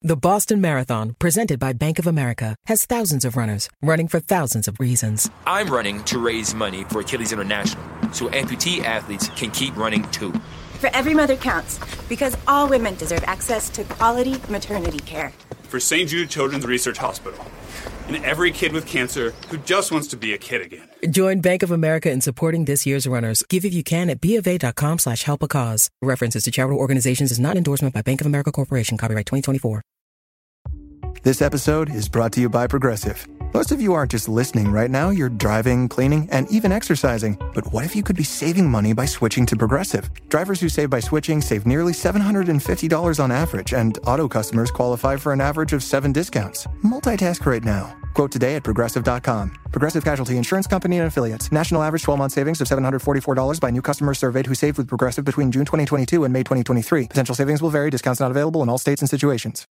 The Boston Marathon, presented by Bank of America, has thousands of runners running for thousands of reasons. I'm running to raise money for Achilles International, so amputee athletes can keep running too. For every mother counts, because all women deserve access to quality maternity care. For St. Jude Children's Research Hospital, and every kid with cancer who just wants to be a kid again. Join Bank of America in supporting this year's runners. Give if you can at BofA.com/help-a-cause. References to charitable organizations is not endorsement by Bank of America Corporation. Copyright 2024. This episode is brought to you by Progressive. Most of you aren't just listening right now, you're driving, cleaning, and even exercising. But what if you could be saving money by switching to Progressive? Drivers who save by switching save nearly $750 on average, and auto customers qualify for an average of 7 discounts. Multitask right now. Quote today at Progressive.com. Progressive Casualty Insurance Company and Affiliates. National average 12-month savings of $744 by new customers surveyed who saved with Progressive between June 2022 and May 2023. Potential savings will vary. Discounts not available in all states and situations.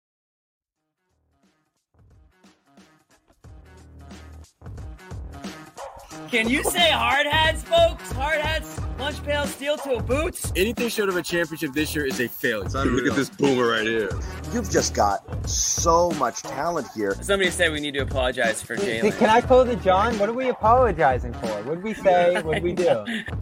Can you say hard hats, folks? Hard hats, lunch pail, steel toe boots? Anything short of a championship this year is a failure. Look at this boomer right here. You've just got so much talent here. Somebody said we need to apologize for Jalen. Can I quote the John? What are we apologizing for? What did we say? What did we do?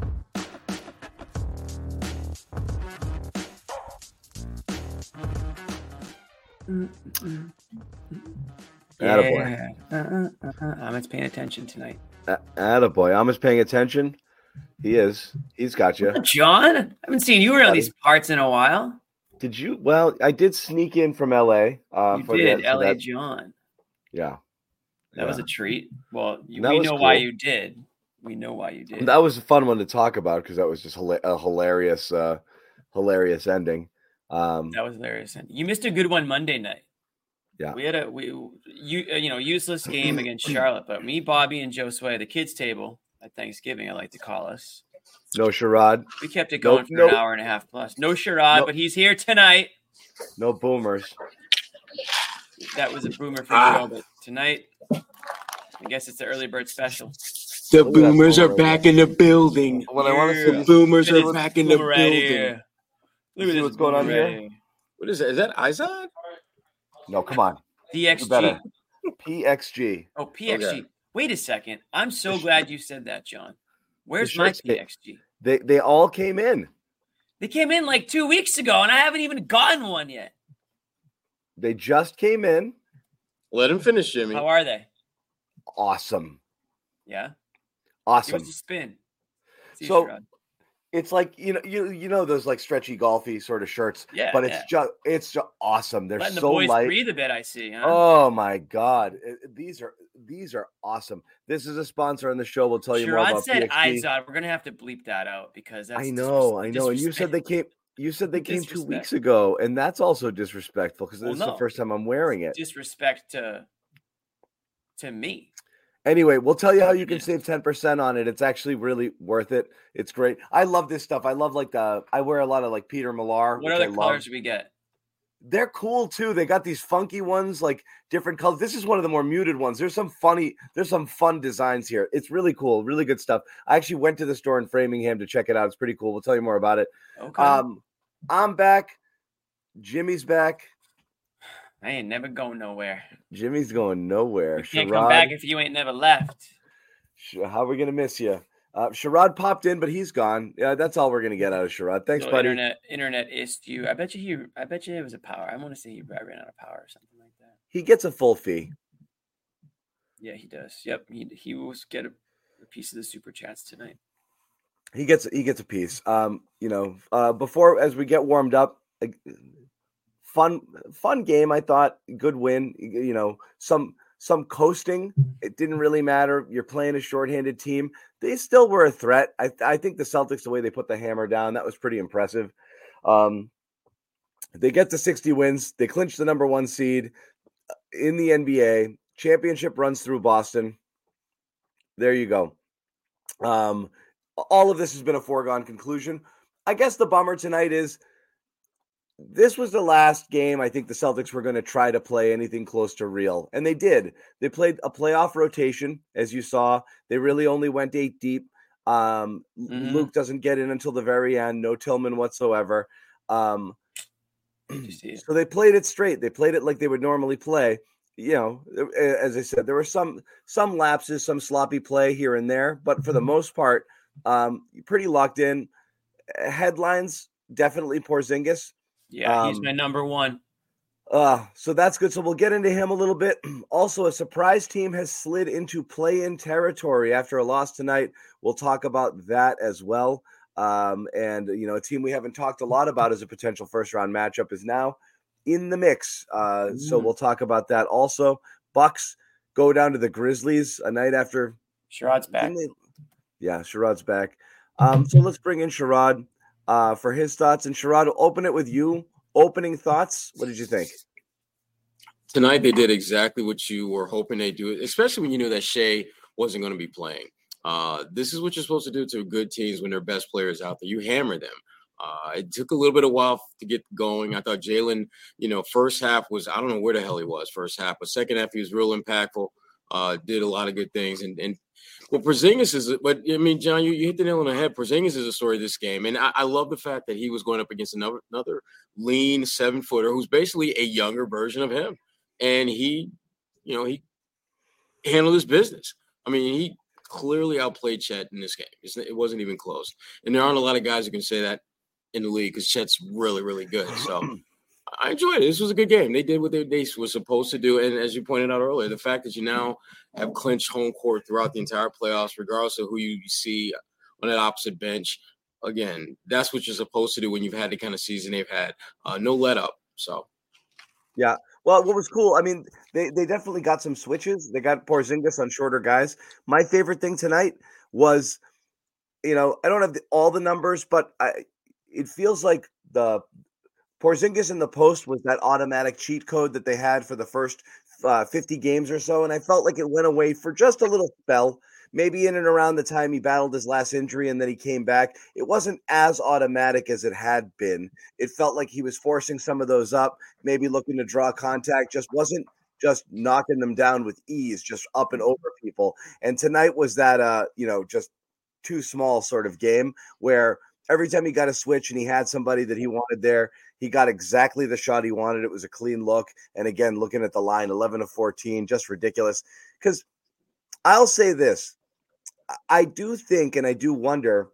Attaboy. Amit's paying attention tonight. Attaboy. Amit's paying attention. He is. He's got you. John, I haven't seen you around these parts in a while. Did you? Well, I did sneak in from L.A. You did, L.A. John. Yeah. That was a treat. Well, we know cool. Why you did. We know why you did. That was a fun one to talk about because that was just a hilarious ending. That was hilarious. You missed a good one Monday night. Yeah, we had a useless game against Charlotte, but me, Bobby, and Josue, the kids' table at Thanksgiving, I like to call us. No Sherrod. We kept it going for an hour and a half plus. No Sherrod, but he's here tonight. No boomers. That was a boomer for Joe, but tonight, I guess it's the early bird special. The boomers are back in the building. What I want to see, the boomers are back in the building. Look at what's going on here. What is it? Is that Izod? No, come on. PXG. PXG. Oh, PXG. Okay. Wait a second. I'm so glad you said that, John. Where's my PXG? They all came in. They came in like 2 weeks ago, and I haven't even gotten one yet. They just came in. Let him finish, Jimmy. How are they? Awesome. Yeah? Awesome. Give us a spin. It's like you know those like stretchy golfy sort of shirts, but it's just awesome. They're letting so the boys light. Breathe a bit, I see. Huh? Oh my God, these are awesome. This is a sponsor on the show. We'll tell you more about said PXG. Izod. We're gonna have to bleep that out because that's I know. And you said they came. You said they came 2 weeks ago, and that's also disrespectful because this is the first time I'm wearing it. Disrespect to me. Anyway, we'll tell you how you can save 10% on it. It's actually really worth it. It's great. I love this stuff. I love I wear a lot of like Peter Millar. What other colors do we get? They're cool too. They got these funky ones, like different colors. This is one of the more muted ones. There's some fun designs here. It's really cool. Really good stuff. I actually went to the store in Framingham to check it out. It's pretty cool. We'll tell you more about it. Okay. I'm back. Jimmy's back. I ain't never going nowhere. Jimmy's going nowhere. You can't come back if you ain't never left. How are we going to miss you? Sherrod popped in, but he's gone. Yeah, that's all we're going to get out of Sherrod. Thanks, buddy. Internet issue. I bet you it was a power. I want to say he ran out of power or something like that. He gets a full fee. Yeah, he does. Yep. He will get a piece of the super chats tonight. He gets a piece. Before, as we get warmed up, fun game. I thought good win. Some coasting. It didn't really matter. You're playing a shorthanded team. They still were a threat. I think the Celtics, the way they put the hammer down, that was pretty impressive. They get to 60 wins. They clinch the number 1 seed in the NBA. Championship runs through Boston. There you go. All of this has been a foregone conclusion. I guess the bummer tonight is this was the last game I think the Celtics were going to try to play anything close to real. And they did. They played a playoff rotation, as you saw. They really only went 8 deep. Luke doesn't get in until the very end. No Tillman whatsoever. So they played it straight. They played it like they would normally play. You know, as I said, there were some lapses, some sloppy play here and there, but for the most part, pretty locked in. Headlines, definitely Porzingis. Yeah, he's my number one. So that's good. So we'll get into him a little bit. Also, a surprise team has slid into play-in territory after a loss tonight. We'll talk about that as well. And, you know, a team we haven't talked a lot about as a potential first-round matchup is now in the mix. So we'll talk about that also. Bucks go down to the Grizzlies a night after. Sherrod's back. Yeah, Sherrod's back. So let's bring in Sherrod for his thoughts. And Sherrod, will open it with you. Opening thoughts. What did you think? Tonight they did exactly what you were hoping they'd do, especially when you knew that Shea wasn't going to be playing. This is what you're supposed to do to good teams when their best players out there. You hammer them. It took a little bit of while to get going. I thought Jalen, you know, first half was, I don't know where the hell he was first half, but second half he was real impactful, did a lot of good things. And well, Porzingis is, but I mean, John, you hit the nail on the head. Porzingis is a story of this game. And I love the fact that he was going up against another lean 7-footer who's basically a younger version of him. And he handled his business. I mean, he clearly outplayed Chet in this game. It wasn't even close. And there aren't a lot of guys who can say that in the league because Chet's really, really good. So I enjoyed it. This was a good game. They did what they were supposed to do. And as you pointed out earlier, the fact that you now have clinched home court throughout the entire playoffs, regardless of who you see on that opposite bench, again, that's what you're supposed to do when you've had the kind of season they've had. No let up. So, yeah. Well, what was cool, I mean, they definitely got some switches. They got Porzingis on shorter guys. My favorite thing tonight was, you know, I don't have all the numbers, but it feels like the Porzingis in the post was that automatic cheat code that they had for the first 50 games or so, and I felt like it went away for just a little spell. Maybe in and around the time he battled his last injury and then he came back, it wasn't as automatic as it had been. It felt like he was forcing some of those up, maybe looking to draw contact, just wasn't just knocking them down with ease, just up and over people. And tonight was that, just too small sort of game where every time he got a switch and he had somebody that he wanted there, he got exactly the shot he wanted. It was a clean look. And again, looking at the line, 11 of 14, just ridiculous. Because I'll say this. I do think, and I do wonder,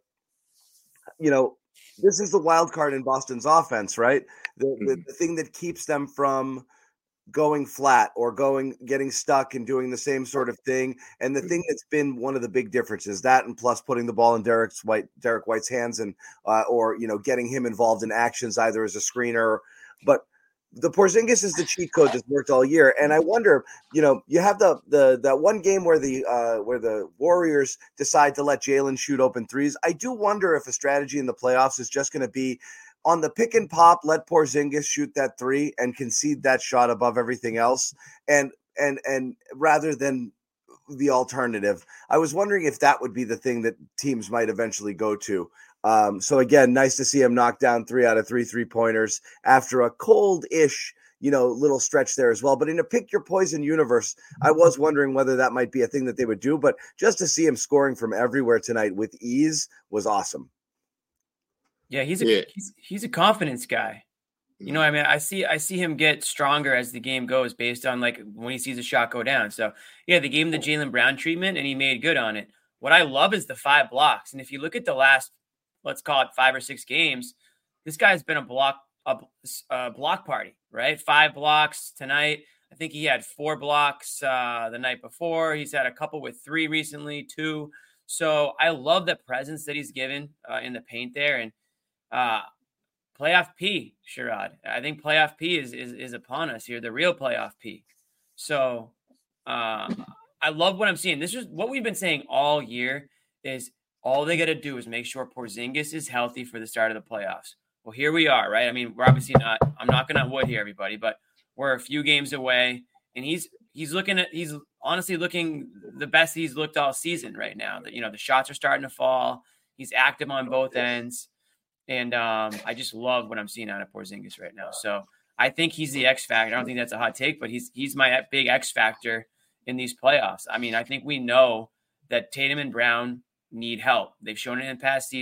you know, this is the wild card in Boston's offense, right? The thing that keeps them from going flat or getting stuck and doing the same sort of thing. And the thing that's been one of the big differences, that and plus putting the ball in Derek White's hands and, or, you know, getting him involved in actions either as a screener, but the Porzingis is the cheat code that's worked all year. And I wonder, you know, you have that one game where the Warriors decide to let Jalen shoot open threes. I do wonder if a strategy in the playoffs is just going to be on the pick and pop, let Porzingis shoot that three and concede that shot above everything else. And rather than the alternative, I was wondering if that would be the thing that teams might eventually go to. So again, nice to see him knock down 3 out of 3 3-pointers after a cold-ish, little stretch there as well. But in a pick your poison universe, I was wondering whether that might be a thing that they would do. But just to see him scoring from everywhere tonight with ease was awesome. Yeah, he's a confidence guy. You know, I mean, I see him get stronger as the game goes based on like when he sees a shot go down. So yeah, they gave him the Jaylen Brown treatment and he made good on it. What I love is the 5 blocks. And if you look at the last, let's call it 5 or 6 games, this guy's been a block party, right? 5 blocks tonight. I think he had 4 blocks the night before. He's had a couple with 3 recently, 2. So I love the presence that he's given in the paint there. And playoff P, Sherrod. I think playoff P is upon us here, the real playoff P. So I love what I'm seeing. This is what we've been saying all year is all they got to do is make sure Porzingis is healthy for the start of the playoffs. Well, here we are, right? I mean, we're obviously not – I'm knocking on wood here, everybody, but we're a few games away, and he's honestly looking the best he's looked all season right now. The shots are starting to fall. He's active on both ends. And I just love what I'm seeing out of Porzingis right now. So I think he's the X factor. I don't think that's a hot take, but he's my big X factor in these playoffs. I mean, I think we know that Tatum and Brown need help. They've shown it in past seasons.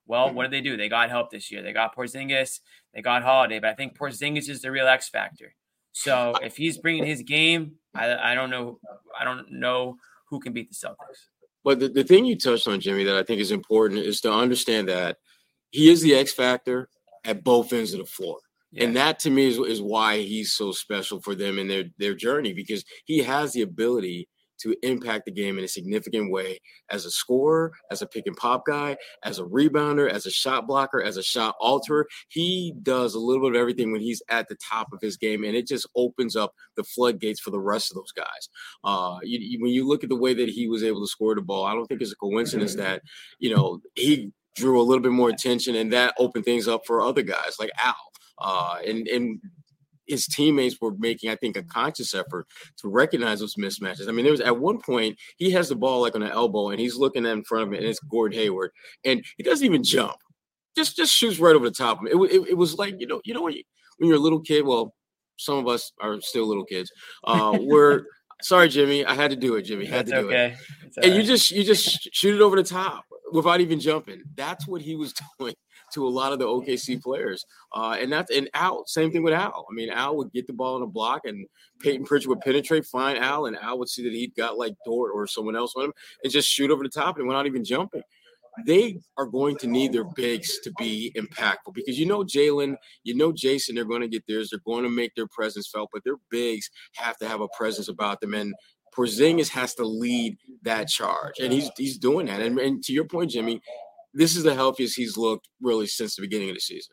Well, what did they do? They got help this year. They got Porzingis, they got Holiday, but I think Porzingis is the real X factor. So if he's bringing his game, I don't know who can beat the Celtics. But the thing you touched on, Jimmy, that I think is important is to understand that he is the X factor at both ends of the floor. Yeah. And that to me is why he's so special for them in their journey, because he has the ability to impact the game in a significant way as a scorer, as a pick and pop guy, as a rebounder, as a shot blocker, as a shot alterer. He does a little bit of everything when he's at the top of his game, and it just opens up the floodgates for the rest of those guys. When you look at the way that he was able to score the ball, I don't think it's a coincidence that, he drew a little bit more attention, and that opened things up for other guys like Al. And his teammates were making, I think, a conscious effort to recognize those mismatches. I mean, there was at one point he has the ball like on the elbow, and he's looking at in front of him, and it's Gordon Hayward, and he doesn't even jump, just shoots right over the top of him. It was like when you're a little kid. Well, some of us are still little kids. We're sorry, Jimmy, I had to do it. Jimmy had to do it, and you just shoot it over the top without even jumping. That's what he was doing to a lot of the OKC players. And Al, same thing with Al. I mean, Al would get the ball on the block, and Peyton Pritchard would penetrate, find Al, and Al would see that he'd got like Dort or someone else on him and just shoot over the top and without even jumping. They are going to need their bigs to be impactful because Jalen, Jason, they're going to get theirs. They're going to make their presence felt, but their bigs have to have a presence about them. And Porzingis has to lead that charge, and he's doing that. And to your point, Jimmy, this is the healthiest he's looked really since the beginning of the season.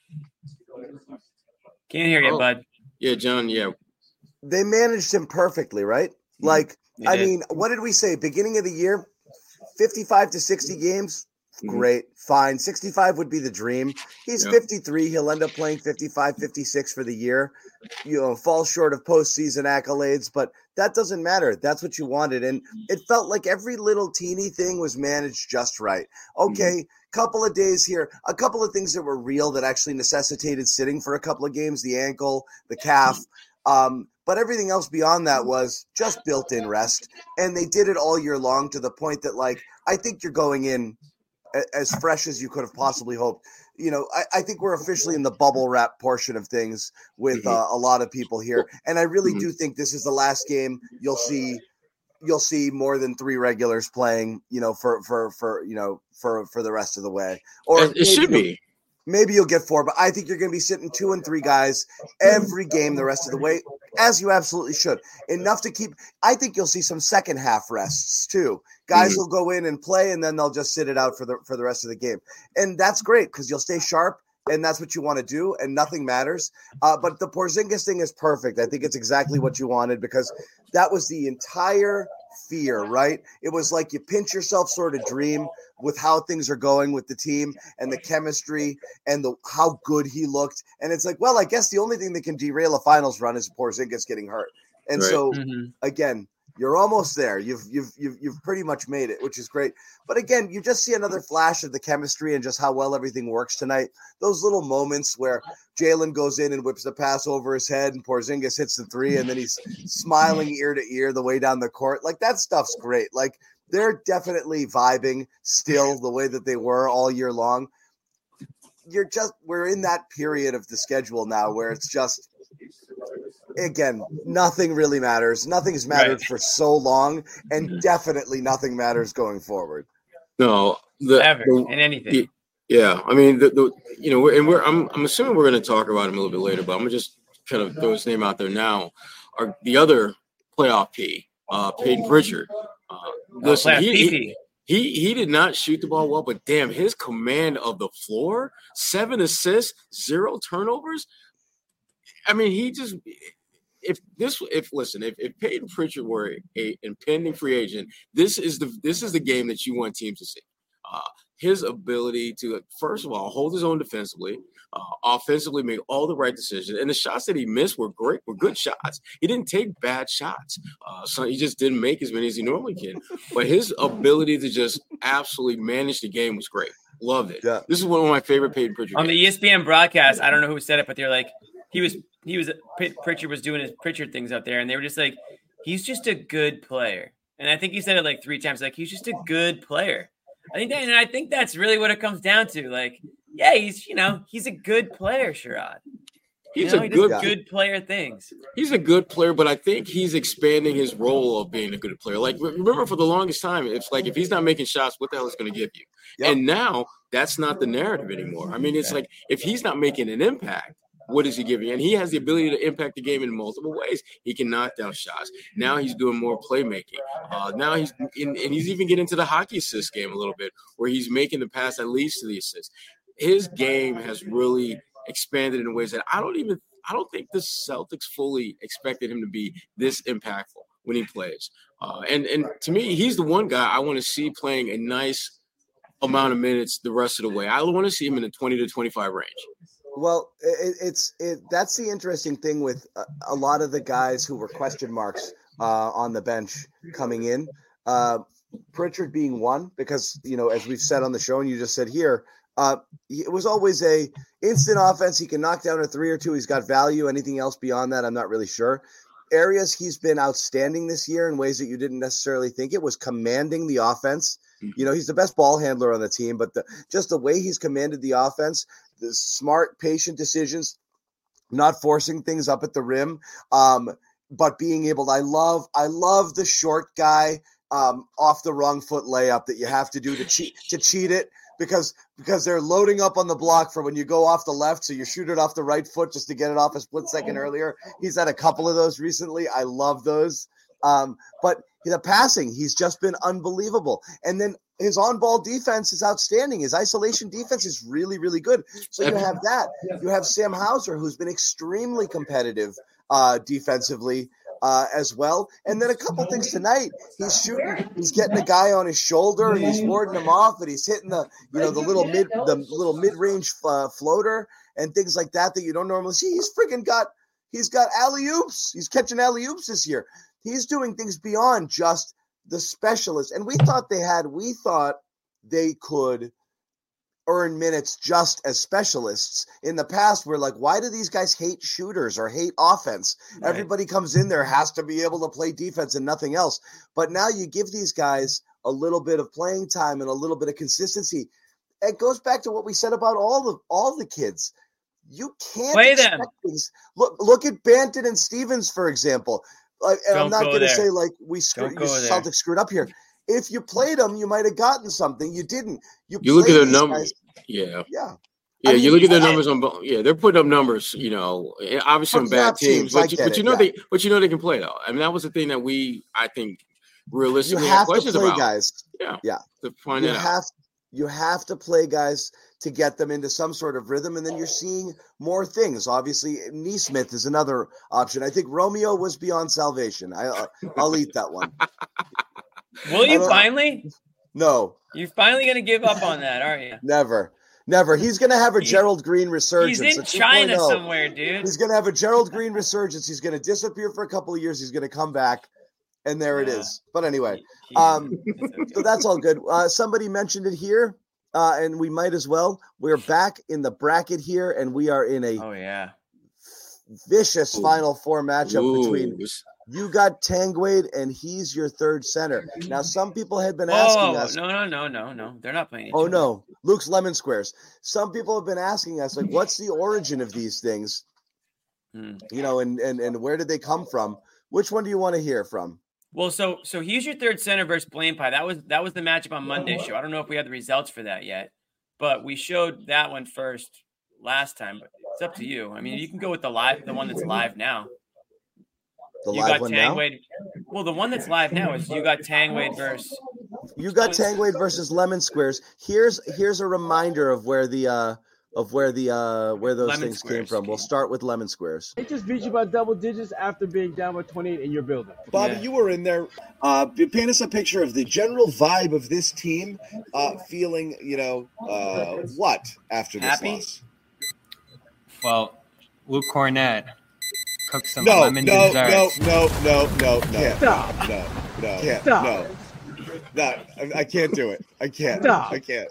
Can't hear you, bud. Yeah, John. Yeah, they managed him perfectly, right? Like, I mean, what did we say? Beginning of the year, 55 to 60 games. Great, fine. 65 would be the dream. He's 53. He'll end up playing 55, 56 for the year. Fall short of postseason accolades, but that doesn't matter. That's what you wanted. And it felt like every little teeny thing was managed just right. Okay, couple of days here, a couple of things that were real that actually necessitated sitting for a couple of games, the ankle, the calf. But everything else beyond that was just built-in rest. And they did it all year long to the point that, like, I think you're going in as fresh as you could have possibly hoped. I think we're officially in the bubble wrap portion of things with a lot of people here. And I really do think this is the last game you'll see more than 3 regulars playing, for the rest of the way. Or it should be. Maybe you'll get 4, but I think you're going to be sitting 2 and 3 guys every game the rest of the way, as you absolutely should. Enough to keep – I think you'll see some second half rests too. Guys will go in and play, and then they'll just sit it out for the rest of the game. And that's great because you'll stay sharp, and that's what you want to do, and nothing matters. But the Porzingis thing is perfect. I think it's exactly what you wanted because that was the entire fear, right? It was like you pinch yourself sort of dream with how things are going with the team and the chemistry and how good he looked. And it's like, well, I guess the only thing that can derail a finals run is Porzingis getting hurt. And so again, you're almost there. You've pretty much made it, which is great. But again, you just see another flash of the chemistry and just how well everything works tonight. Those little moments where Jalen goes in and whips the pass over his head and Porzingis hits the 3 and then he's smiling ear to ear the way down the court. Like, that stuff's great. Like, they're definitely vibing still the way that they were all year long. We're in that period of the schedule now where it's just, again, nothing really matters. Nothing has mattered for so long, and definitely nothing matters going forward. No, ever in anything. Yeah, I mean, I'm assuming we're going to talk about him a little bit later, but I'm gonna just kind of throw his name out there now. The other playoff P, Peyton Pritchard. Listen, he did not shoot the ball well, but damn, his command of the floor, 7 assists, 0 turnovers. I mean, if Peyton Pritchard were an impending free agent, this is the game that you want teams to see. His ability to, first of all, hold his own defensively, offensively make all the right decisions, and the shots that he missed were good shots. He didn't take bad shots, so he just didn't make as many as he normally can. But his ability to just absolutely manage the game was great. Loved it. Yeah. This is one of my favorite Peyton Pritchard on games. The ESPN broadcast. I don't know who said it, but they're like, Pritchard was doing his Pritchard things out there, and they were just like, he's just a good player. And I think he said it like 3 times, like, he's just a good player. I think that's really what it comes down to. Like, yeah, he's a good player, Sherrod. He's he does good player things. He's a good player, but I think he's expanding his role of being a good player. Like, remember, for the longest time, it's like if he's not making shots, what the hell is going to give you? Yep. And now that's not the narrative anymore. I mean, it's like if he's not making an impact, what is he giving? And he has the ability to impact the game in multiple ways. He can knock down shots. Now he's doing more playmaking. Now he's even getting into the hockey assist game a little bit, where he's making the pass that leads to the assist. His game has really expanded in ways that I don't think the Celtics fully expected him to be this impactful when he plays. And to me, he's the one guy I want to see playing a nice amount of minutes the rest of the way. I want to see him in the 20 to 25 range. Well, that's the interesting thing with a lot of the guys who were question marks on the bench coming in. Pritchard being one, because, as we've said on the show and you just said here, it was always a instant offense. He can knock down a 3 or 2. He's got value. Anything else beyond that, I'm not really sure. Areas he's been outstanding this year in ways that you didn't necessarily think. It was commanding the offense. He's the best ball handler on the team, but just the way he's commanded the offense, the smart, patient decisions, not forcing things up at the rim, but being able to, I love the short guy off the wrong foot layup that you have to do to cheat it. Because they're loading up on the block for when you go off the left, so you shoot it off the right foot just to get it off a split second earlier. He's had a couple of those recently. I love those. But the passing, he's just been unbelievable. And then his on-ball defense is outstanding. His isolation defense is really, really good. So you have that. You have Sam Hauser, who's been extremely competitive defensively as well. And then a couple things tonight. He's shooting. He's getting a guy on his shoulder and he's warding him off, and he's hitting the little mid-range floater and things like that you don't normally see. He's got alley-oops. He's catching alley-oops this year. He's doing things beyond just the specialists. And we thought they could earn minutes just as specialists. In the past, we're like, why do these guys hate shooters or hate offense? Right. Everybody comes in there, has to be able to play defense and nothing else. But now you give these guys a little bit of playing time and a little bit of consistency. It goes back to what we said about all the kids. You can't play them. Things. Look at Banton and Stevens, for example. And I'm not going to say like Celtics screwed up here. If you played them, you might have gotten something. You didn't. You look at their numbers. Yeah. You look at their numbers on. Yeah, they're putting up numbers. Obviously on bad teams, but they can play though. I mean, that was the thing that I think realistically had questions about. Guys. Yeah. To find that out. You have to play guys to get them into some sort of rhythm, and then you're seeing more things. Obviously, Neesmith is another option. I think Romeo was beyond salvation. I'll eat that one. Will you finally? No. You're finally going to give up on that, aren't you? Never. He's going to have a Gerald Green resurgence. He's in China somewhere, dude. He's going to have a Gerald Green resurgence. He's going to disappear for a couple of years. He's going to come back, and there it is. But anyway, so that's all good. Somebody mentioned it here, and we might as well. We're back in the bracket here, and we are in a vicious Final Four matchup between you got Tangwade, and he's your third center. Now, some people had been asking us. No. They're not playing each other. Oh, no. Luke's Lemon Squares. Some people have been asking us, like, what's the origin of these things? And where did they come from? Which one do you want to hear from? Well, so he's your third center versus Blaine Pie. That was the matchup on Monday's show. I don't know if we had the results for that yet, but we showed that one first last time. But it's up to you. I mean, you can go with the one that's live now. The you live got one Tangwade. Now? Well, the one that's live now is you got Tangwade versus. You got Tangwade versus Lemon Squares. Here's a reminder of where those Lemon things Squares came from. We'll start with Lemon Squares. They just beat you by double digits after being down by 28 in your building. Bobby, you were in there. Paint us a picture of the general vibe of this team, feeling, what after this loss? Well, Luke Cornett cook some lemon desserts. No. Stop. No. Stop. No, I can't do it. I can't. Stop. I can't.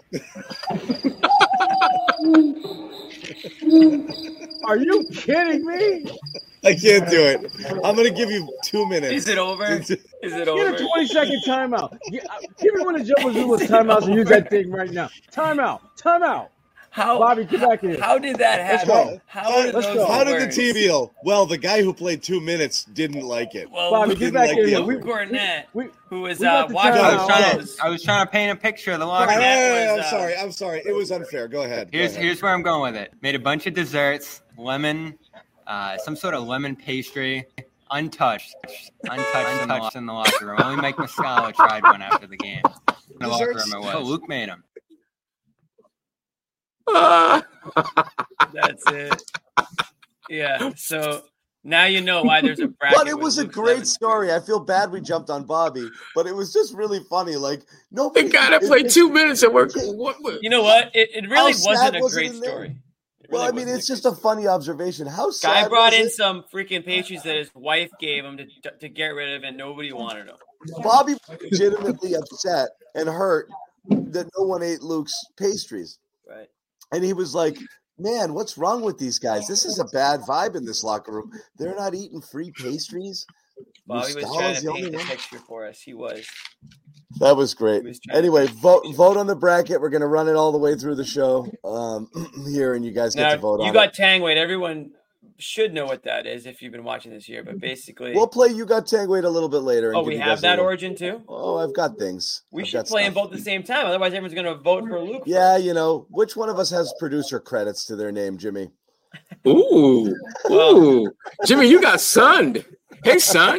Are you kidding me? I can't do it. I'm going to give you 2 minutes. Is it over? Is it over? Get a 20-second timeout. Give me one of Joe Mazzulla's timeouts and use that thing right now. Timeout. How, Bobby, get back in. How did that happen? How did the team feel? Well, the guy who played 2 minutes didn't like it. Well, Bobby, get back in here. Cornette, who was watching. I was trying to paint a picture of the locker room. I'm sorry. It was unfair. Go ahead. Here's where I'm going with it. Made a bunch of desserts, lemon, some sort of lemon pastry, untouched in the locker room. Only Mike Muscala tried one after the game. In the locker room it was. Oh, Luke made them. That's it. Yeah. So now you know why there's a bracket. But it was a great story. I feel bad we jumped on Bobby, but it was just really funny. Like nobody. The guy that played 2 minutes at work. You know what? It really wasn't a great story. Well, I mean, it's just a funny observation. How sad. Guy brought in some freaking pastries that his wife gave him to get rid of, and nobody wanted them. Bobby was legitimately upset and hurt that no one ate Luke's pastries. Right. And he was like, man, what's wrong with these guys? This is a bad vibe in this locker room. They're not eating free pastries. Bobby was trying to paint the picture for us. He was. That was great. Anyway, vote on the bracket. We're going to run it all the way through the show here, and you guys get to vote on it. You got Tang Weight. Everyone should know what that is if you've been watching this year, but basically we'll play You Got Tang Weight a little bit later. Oh, we have that origin too? Oh, I've got things. We should play them both at the same time. Otherwise, everyone's going to vote for Luke. Yeah, you know, which one of us has producer credits to their name, Jimmy? Ooh. Jimmy, you got sunned. Hey, son.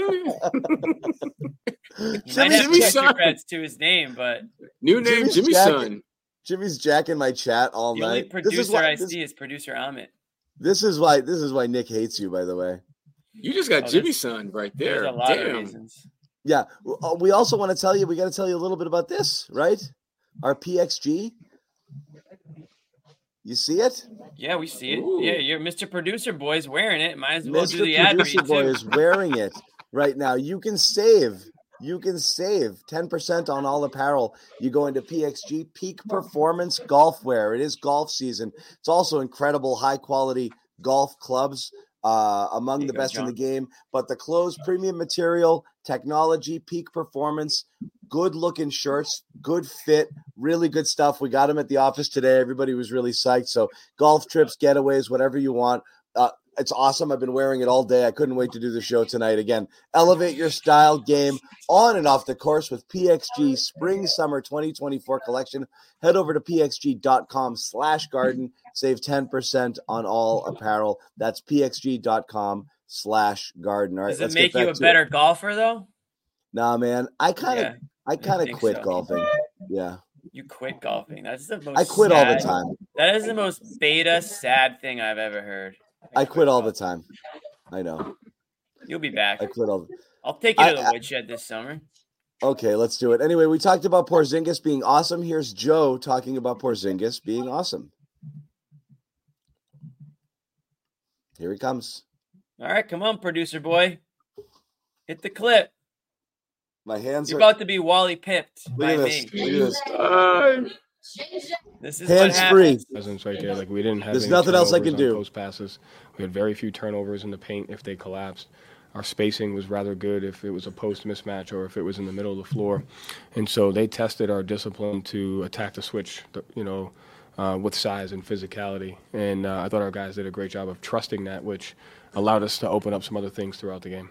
Jimmy's son. Credits to his name, but new name, Jimmy's son. Jimmy's jacking my chat all night. The only producer I see is producer Amit. This is why Nick hates you, by the way. You just got Jimmy's son right there. There's a lot of reasons. Yeah. We also want to tell you, we got to tell you a little bit about this, right? Our PXG. You see it? Yeah, we see it. Ooh. Yeah, you're Mr. Producer Boy's wearing it. Might as well Mr. do the ad for you Producer Boy is wearing it right now. You can save 10% on all apparel. You go into PXG, Peak Performance Golf Wear. It is golf season. It's also incredible high quality golf clubs, among the best in the game. But the clothes, premium material, technology, peak performance, good looking shirts, good fit, really good stuff. We got them at the office today. Everybody was really psyched. So golf trips, getaways, whatever you want. It's awesome. I've been wearing it all day. I couldn't wait to do the show tonight. Again, elevate your style game on and off the course with PXG Spring Summer 2024 collection. Head over to pxg.com/garden. Save 10% on all apparel. That's pxg.com/garden. All right, does it make you a better golfer though? Nah, man. I kind of quit golfing. Yeah. You quit golfing. That's the most. I quit all the time. That is the most beta sad thing I've ever heard. I quit all the time. I know. You'll be back. I quit all. I'll take you to the woodshed this summer. Okay, let's do it. Anyway, we talked about Porzingis being awesome. Here's Joe talking about Porzingis being awesome. Here he comes. All right, come on, producer boy. Hit the clip. My hands You're about to be Wally pipped by me. Look at this. This is hands free. Presence right there. Like we didn't have. There's nothing else I can do. Post passes. We had very few turnovers in the paint if they collapsed. Our spacing was rather good if it was a post mismatch or if it was in the middle of the floor, and so they tested our discipline to attack the switch. With size and physicality, and I thought our guys did a great job of trusting that, which allowed us to open up some other things throughout the game.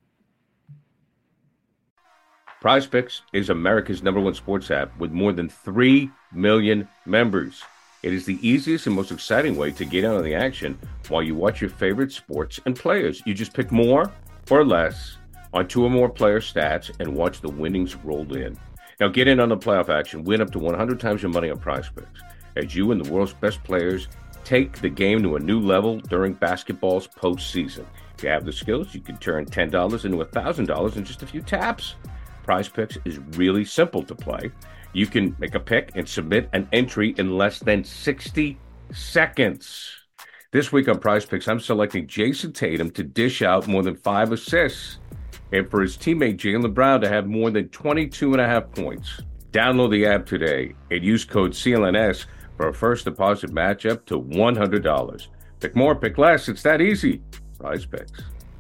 PrizePicks is America's #1 sports app with more than 3 million members. It is the easiest and most exciting way to get in on the action while you watch your favorite sports and players. You just pick more or less on 2 or more player stats and watch the winnings roll in. Now get in on the playoff action. Win up to 100 times your money on PrizePicks as you and the world's best players take the game to a new level during basketball's postseason. If you have the skills, you can turn $10 into $1,000 in just a few taps. PrizePicks is really simple to play. You can make a pick and submit an entry in less than 60 seconds. This week on PrizePicks, I'm selecting Jason Tatum to dish out more than 5 assists and for his teammate Jaylen Brown to have more than 22.5 points. Download the app today and use code CLNS for a first deposit match up to $100. Pick more, pick less. It's that easy. PrizePicks.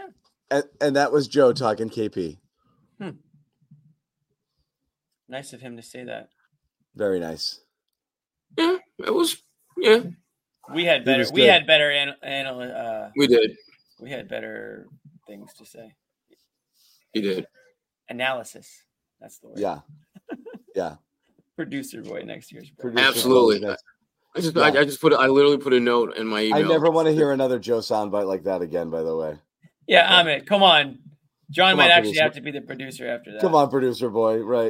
And that was Joe talking KP. Nice of him to say that. Very nice. Yeah, it was. Yeah, we had better. We good. had better. We did. We had better things to say. He did. Analysis. That's the word. Yeah. Yeah. Producer boy next year's. Absolutely. I literally put a note in my email. I never want to hear another Joe soundbite like that again, by the way. Yeah, Amit, come on. John might actually producer. have to be the producer after that. Come on, producer boy. Right.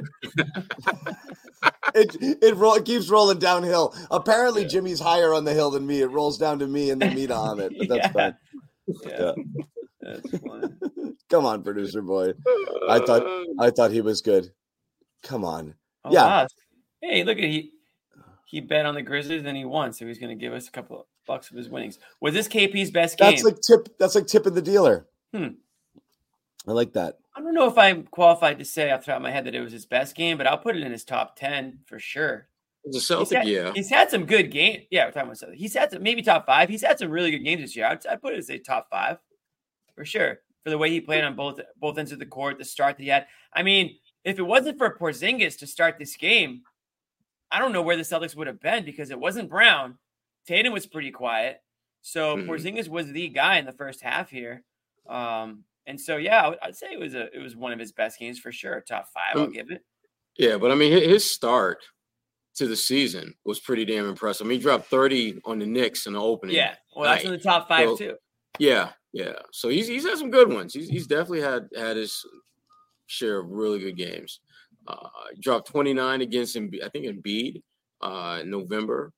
It keeps rolling downhill. Apparently, Jimmy's higher on the hill than me. It rolls down to me and then me to Amit. But that's fine. Yeah. That's fun. Come on, producer boy. I thought he was good. Come on. Oh, yeah. Wow. Hey, look at he bet on the Grizzlies and he won, so he's going to give us a couple of bucks of his winnings. Was this KP's best game? That's like tipping the dealer. I like that. I don't know if I'm qualified to say off the top of my head that it was his best game, but I'll put it in his top 10 for sure. The Celtic, He's had some good games. Yeah, we're talking about Celtic. He's had some, maybe top 5. He's had some really good games this year. I'd put it as a top 5 for sure. For the way he played on both ends of the court, the start that he had. I mean, if it wasn't for Porzingis to start this game, I don't know where the Celtics would have been because it wasn't Brown. Tatum was pretty quiet. So Porzingis was the guy in the first half here. And so, yeah, I'd say it was one of his best games for sure. Top 5, I'll give it. Yeah, but I mean, his start to the season was pretty damn impressive. I mean, he dropped 30 on the Knicks in the opening. Yeah, well, that's in the top 5 too. Yeah. So he's had some good ones. He's definitely had his share of really good games. He dropped 29 against Embiid in November.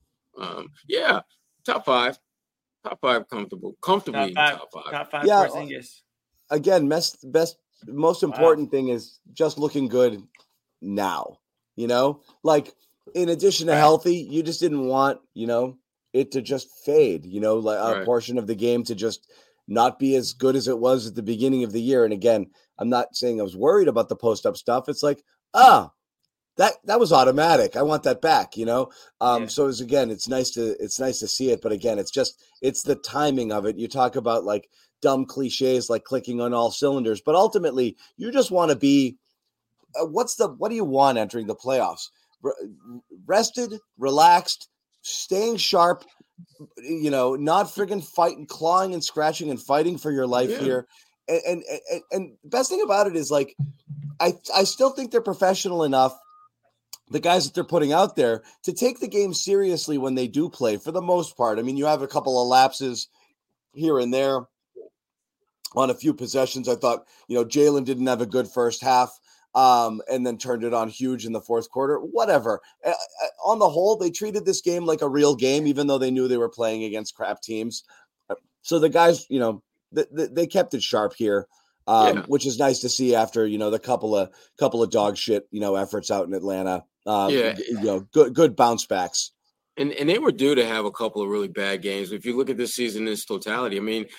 Top 5. Top 5 comfortably top 5. Top 5 Yeah. Porzingis. Again, most important thing is just looking good now. Like in addition to healthy, you just didn't want, it to just fade, like a portion of the game to just not be as good as it was at the beginning of the year. And again, I'm not saying I was worried about the post-up stuff. It's like, that was automatic. I want that back, So it's nice to see it. But again, it's the timing of it. You talk about like dumb cliches, like clicking on all cylinders, but ultimately you just want to be, what do you want entering the playoffs? Rested, relaxed, staying sharp, not friggin' fighting, clawing and scratching and fighting for your life here. And the best thing about it is like, I still think they're professional enough, the guys that they're putting out there, to take the game seriously when they do play for the most part. I mean, you have a couple of lapses here and there on a few possessions. I thought, Jalen didn't have a good first half and then turned it on huge in the fourth quarter. Whatever. On the whole, they treated this game like a real game, even though they knew they were playing against crap teams. So the guys, they kept it sharp here. Which is nice to see after, the couple of dog shit, efforts out in Atlanta. Good bounce backs. And they were due to have a couple of really bad games. If you look at this season in its totality, I mean,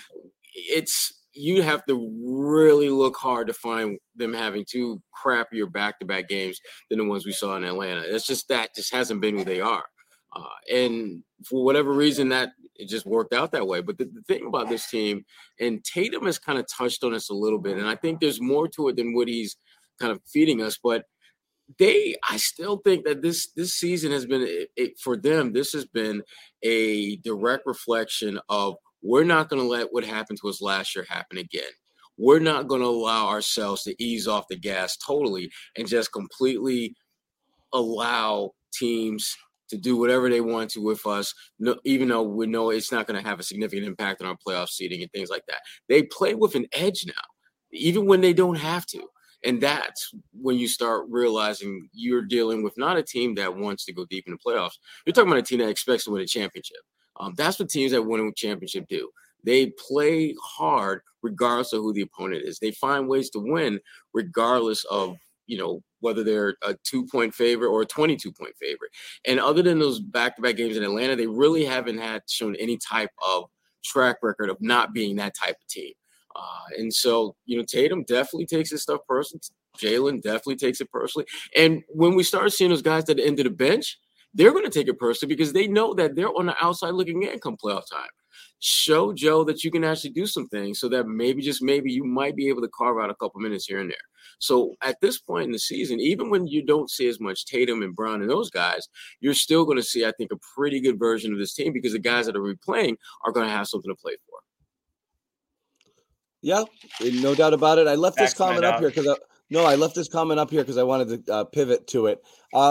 you have to really look hard to find them having 2 crappier back-to-back games than the ones we saw in Atlanta. It's just that just hasn't been who they are. And for whatever reason, that it just worked out that way. But the thing about this team, and Tatum has kind of touched on this a little bit, and I think there's more to it than what he's kind of feeding us. But I still think that this season has been, for them, this has been a direct reflection of, we're not going to let what happened to us last year happen again. We're not going to allow ourselves to ease off the gas totally and just completely allow teams to do whatever they want to with us, even though we know it's not going to have a significant impact on our playoff seeding and things like that. They play with an edge now, even when they don't have to. And that's when you start realizing you're dealing with not a team that wants to go deep in the playoffs. You're talking about a team that expects to win a championship. That's what teams that win a championship do. They play hard regardless of who the opponent is. They find ways to win regardless of, whether they're a 2-point favorite or a 22-point favorite. And other than those back-to-back games in Atlanta, they really haven't shown any type of track record of not being that type of team. And so, Tatum definitely takes his stuff personally. Jalen definitely takes it personally. And when we start seeing those guys at the end of the bench, they're going to take it personally because they know that they're on the outside looking in come playoff time. show Joe that you can actually do some things so that maybe, just maybe, you might be able to carve out a couple minutes here and there. So at this point in the season, even when you don't see as much Tatum and Brown and those guys, you're still going to see, I think, a pretty good version of this team because the guys that are replaying are going to have something to play for. Yeah, no doubt about it. I left this comment up here because I wanted to pivot to it.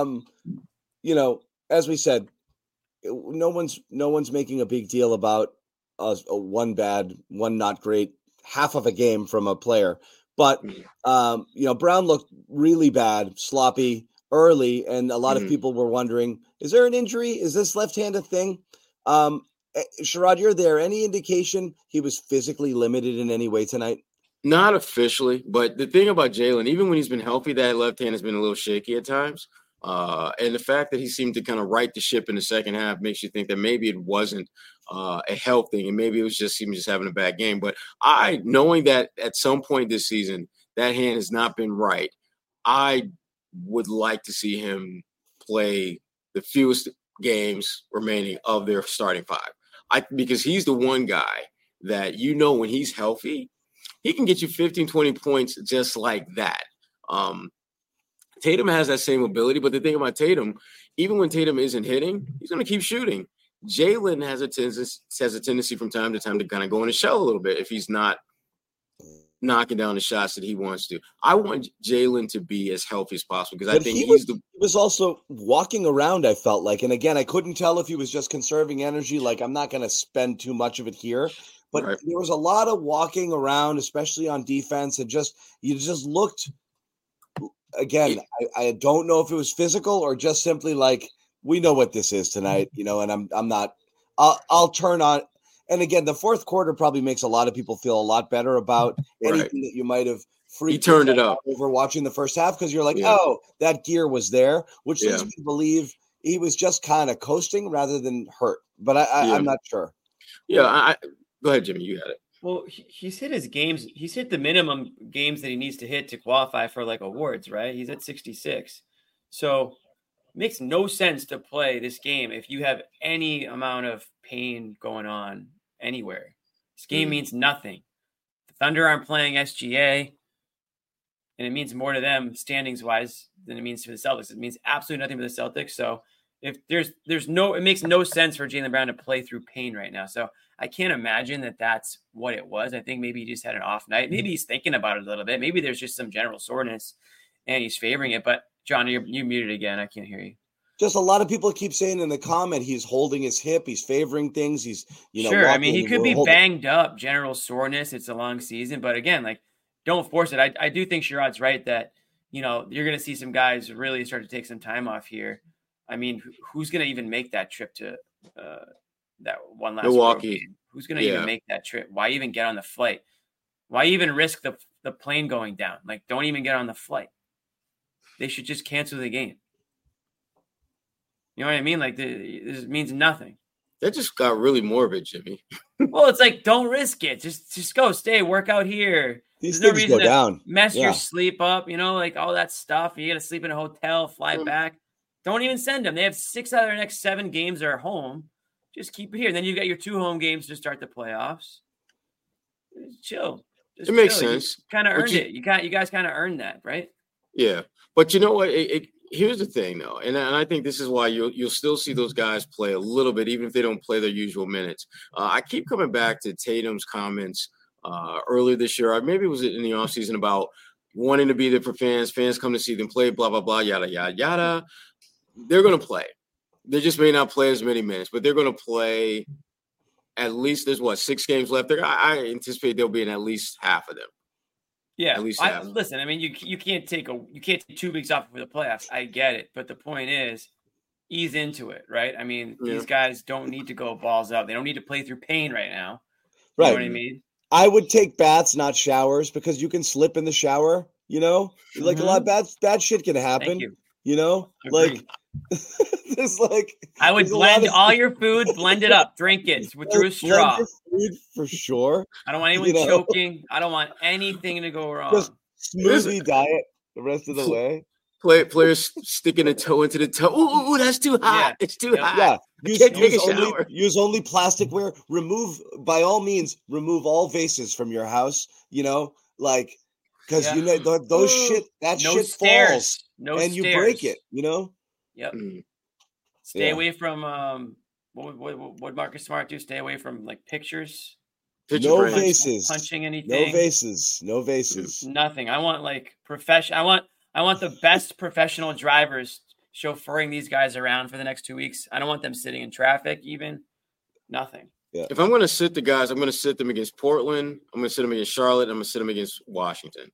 As we said, no one's making a big deal about one bad, one not great, half of a game from a player. But Brown looked really bad, sloppy early, and a lot of people were wondering, is there an injury? Is this left-handed thing? Sherrod, you're there. Any indication he was physically limited in any way tonight? Not officially, but the thing about Jalen, even when he's been healthy, that left hand has been a little shaky at times. And the fact that he seemed to kind of right the ship in the second half makes you think that maybe it wasn't a health thing, and maybe it was just him just having a bad game. But knowing that at some point this season that hand has not been right, I would like to see him play the fewest games remaining of their starting five. Because he's the one guy that, when he's healthy, he can get you 15, 20 points just like that. Tatum has that same ability, but the thing about Tatum, even when Tatum isn't hitting, he's going to keep shooting. Jalen has a tendency from time to time to kind of go in the shell a little bit if he's not knocking down the shots that he wants to. I want Jalen to be as healthy as possible because I think he was also walking around, I felt like. And again, I couldn't tell if he was just conserving energy, like I'm not going to spend too much of it here. But There was a lot of walking around, especially on defense, and you just looked – again, I don't know if it was physical or just simply like, we know what this is tonight, and I'm not – I'll turn on – and again, the fourth quarter probably makes a lot of people feel a lot better about anything that you might have he turned it up over watching the first half because you're like, oh, that gear was there, which leads me to believe he was just kind of coasting rather than hurt. But I'm not sure. Yeah, go ahead, Jimmy. You had it. Well, he's hit his games. He's hit the minimum games that he needs to hit to qualify for like awards, right? He's at 66. So it makes no sense to play this game if you have any amount of pain going on anywhere. This game means nothing. The Thunder aren't playing SGA, and it means more to them standings wise than it means to the Celtics. It means absolutely nothing for the Celtics. So if it makes no sense for Jaylen Brown to play through pain right now. So I can't imagine that that's what it was. I think maybe he just had an off night. Maybe he's thinking about it a little bit. Maybe there's just some general soreness and he's favoring it. But John, you muted again. I can't hear you. Just a lot of people keep saying in the comment he's holding his hip, he's favoring things, he's sure. I mean, he could be banged up, general soreness. It's a long season, but again, like, don't force it. I do think Sherrod's right that you're going to see some guys really start to take some time off here. I mean, who's going to even make that trip to that one last Milwaukee? Who's going to even make that trip? Why even get on the flight? Why even risk the plane going down? Like, don't even get on the flight. They should just cancel the game. You know what I mean? Like, this means nothing. That just got really morbid, Jimmy. Well, it's like, don't risk it. Just go, stay, work out here. These There's things no reason go down. Mess your sleep up, like all that stuff. You got to sleep in a hotel, fly back. Don't even send them. They have 6 out of their next 7 games are home. Just keep it here. Then you've got your 2 home games to start the playoffs. Just chill. It makes sense. Kind of earned it. You guys kind of earned that, right? Yeah. But you know what? Here's the thing, though, and I think this is why you'll still see those guys play a little bit, even if they don't play their usual minutes. I keep coming back to Tatum's comments earlier this year. Maybe it was in the offseason about wanting to be there for fans. Fans come to see them play, blah, blah, blah, yada, yada, yada. They're going to play. They just may not play as many minutes, but they're going to play at least. There's 6 games left there. I anticipate they'll be in at least half of them. Yeah, at least listen. I mean, you can't take 2 weeks off for the playoffs. I get it, but the point is, ease into it, right? I mean, these guys don't need to go balls out. They don't need to play through pain right now. You know what I mean? I would take baths, not showers, because you can slip in the shower. Like a lot of bad shit can happen. Thank you. Like there's like I would blend all your food, blend it up, drink it through a straw. Food for sure. I don't want anyone choking. I don't want anything to go wrong. Just smoothie diet the rest of the way. Players sticking a toe into the toe. Ooh, that's too hot. Yeah. It's too hot. Yeah. Use only plasticware. By all means, remove all vases from your house. Because those shit falls, you break it. Yep. Stay away from what Marcus Smart do? Stay away from like pictures. No vases. Punching anything. No vases. Nothing. I want like professional. I want the best professional drivers chauffeuring these guys around for the next 2 weeks. I don't want them sitting in traffic even. Nothing. Yeah. If I'm going to sit the guys, I'm going to sit them against Portland. I'm going to sit them against Charlotte. I'm going to sit them against Washington.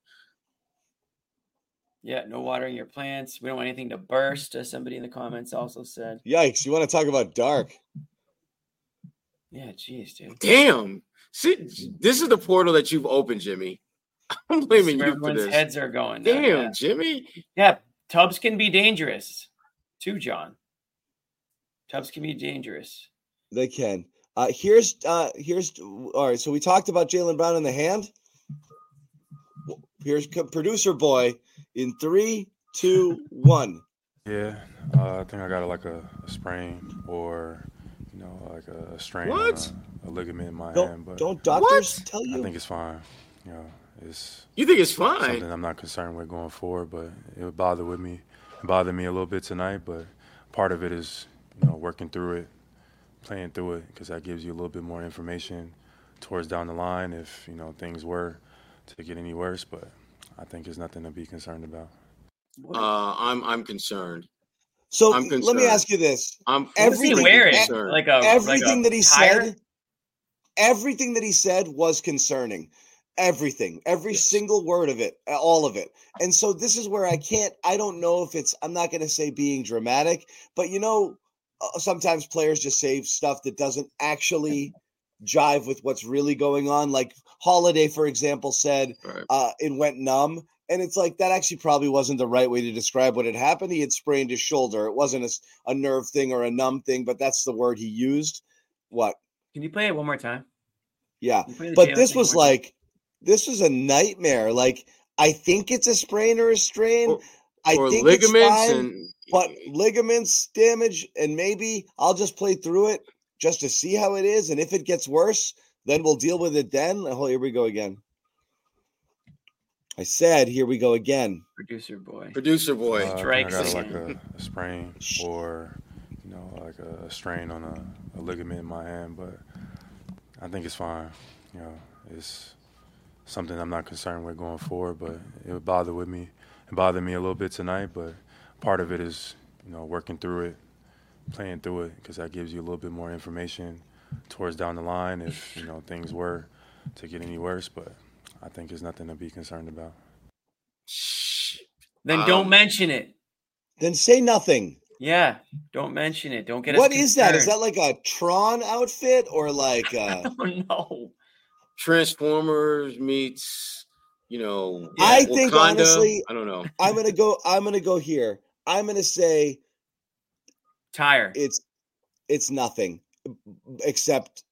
Yeah, no watering your plants. We don't want anything to burst, as somebody in the comments also said. Yikes. You want to talk about dark? Yeah, geez, dude. Damn. See, this is the portal that you've opened, Jimmy. I'm blaming you for this. Heads are going. Damn, Jimmy. Yeah, Tubbs can be dangerous too, John. Tubbs can be dangerous. They can. Here's all right. So we talked about Jaylen Brown in the hand. Here's producer boy in 3, 2, 1. Yeah, I think I got a sprain or like a strain on a ligament in my hand. But don't doctors tell you? I think it's fine. You think it's fine? Something I'm not concerned with going forward, but it would bother me a little bit tonight. But part of it is working through it, playing through it, because that gives you a little bit more information towards down the line if things were to get any worse. But I think it's nothing to be concerned about. I'm concerned. So let me ask you this: everything that he said, everything that he said was concerning. Everything, every single word of it, all of it. And so this is where I don't know if I'm not going to say being dramatic, but sometimes players just say stuff that doesn't actually jive with what's really going on. Like Holiday, for example, said it went numb. And it's like, that actually probably wasn't the right way to describe what had happened. He had sprained his shoulder. It wasn't a nerve thing or a numb thing, but that's the word he used. What? Can you play it one more time? Yeah. But this was a nightmare. Like, I think it's a sprain or a strain. I think ligaments, it's fine, but ligaments damage, and maybe I'll just play through it just to see how it is. And if it gets worse, then we'll deal with it then. Oh, here we go again. I said, here we go again. Producer boy. I got a sprain or, like a strain on a ligament in my hand, but I think it's fine. It's something I'm not concerned with going forward, but it would bother me a little bit tonight. But part of it is, working through it, playing through it, because that gives you a little bit more information towards down the line if, things were to get any worse. But I think it's nothing to be concerned about. Then don't mention it. Then say nothing. Yeah, don't mention it. Don't get. What is that? Is that like a Tron outfit or like? I don't know. Transformers meets, I think Wakanda. Honestly, I don't know. I'm gonna go here. I'm gonna say tire. It's nothing except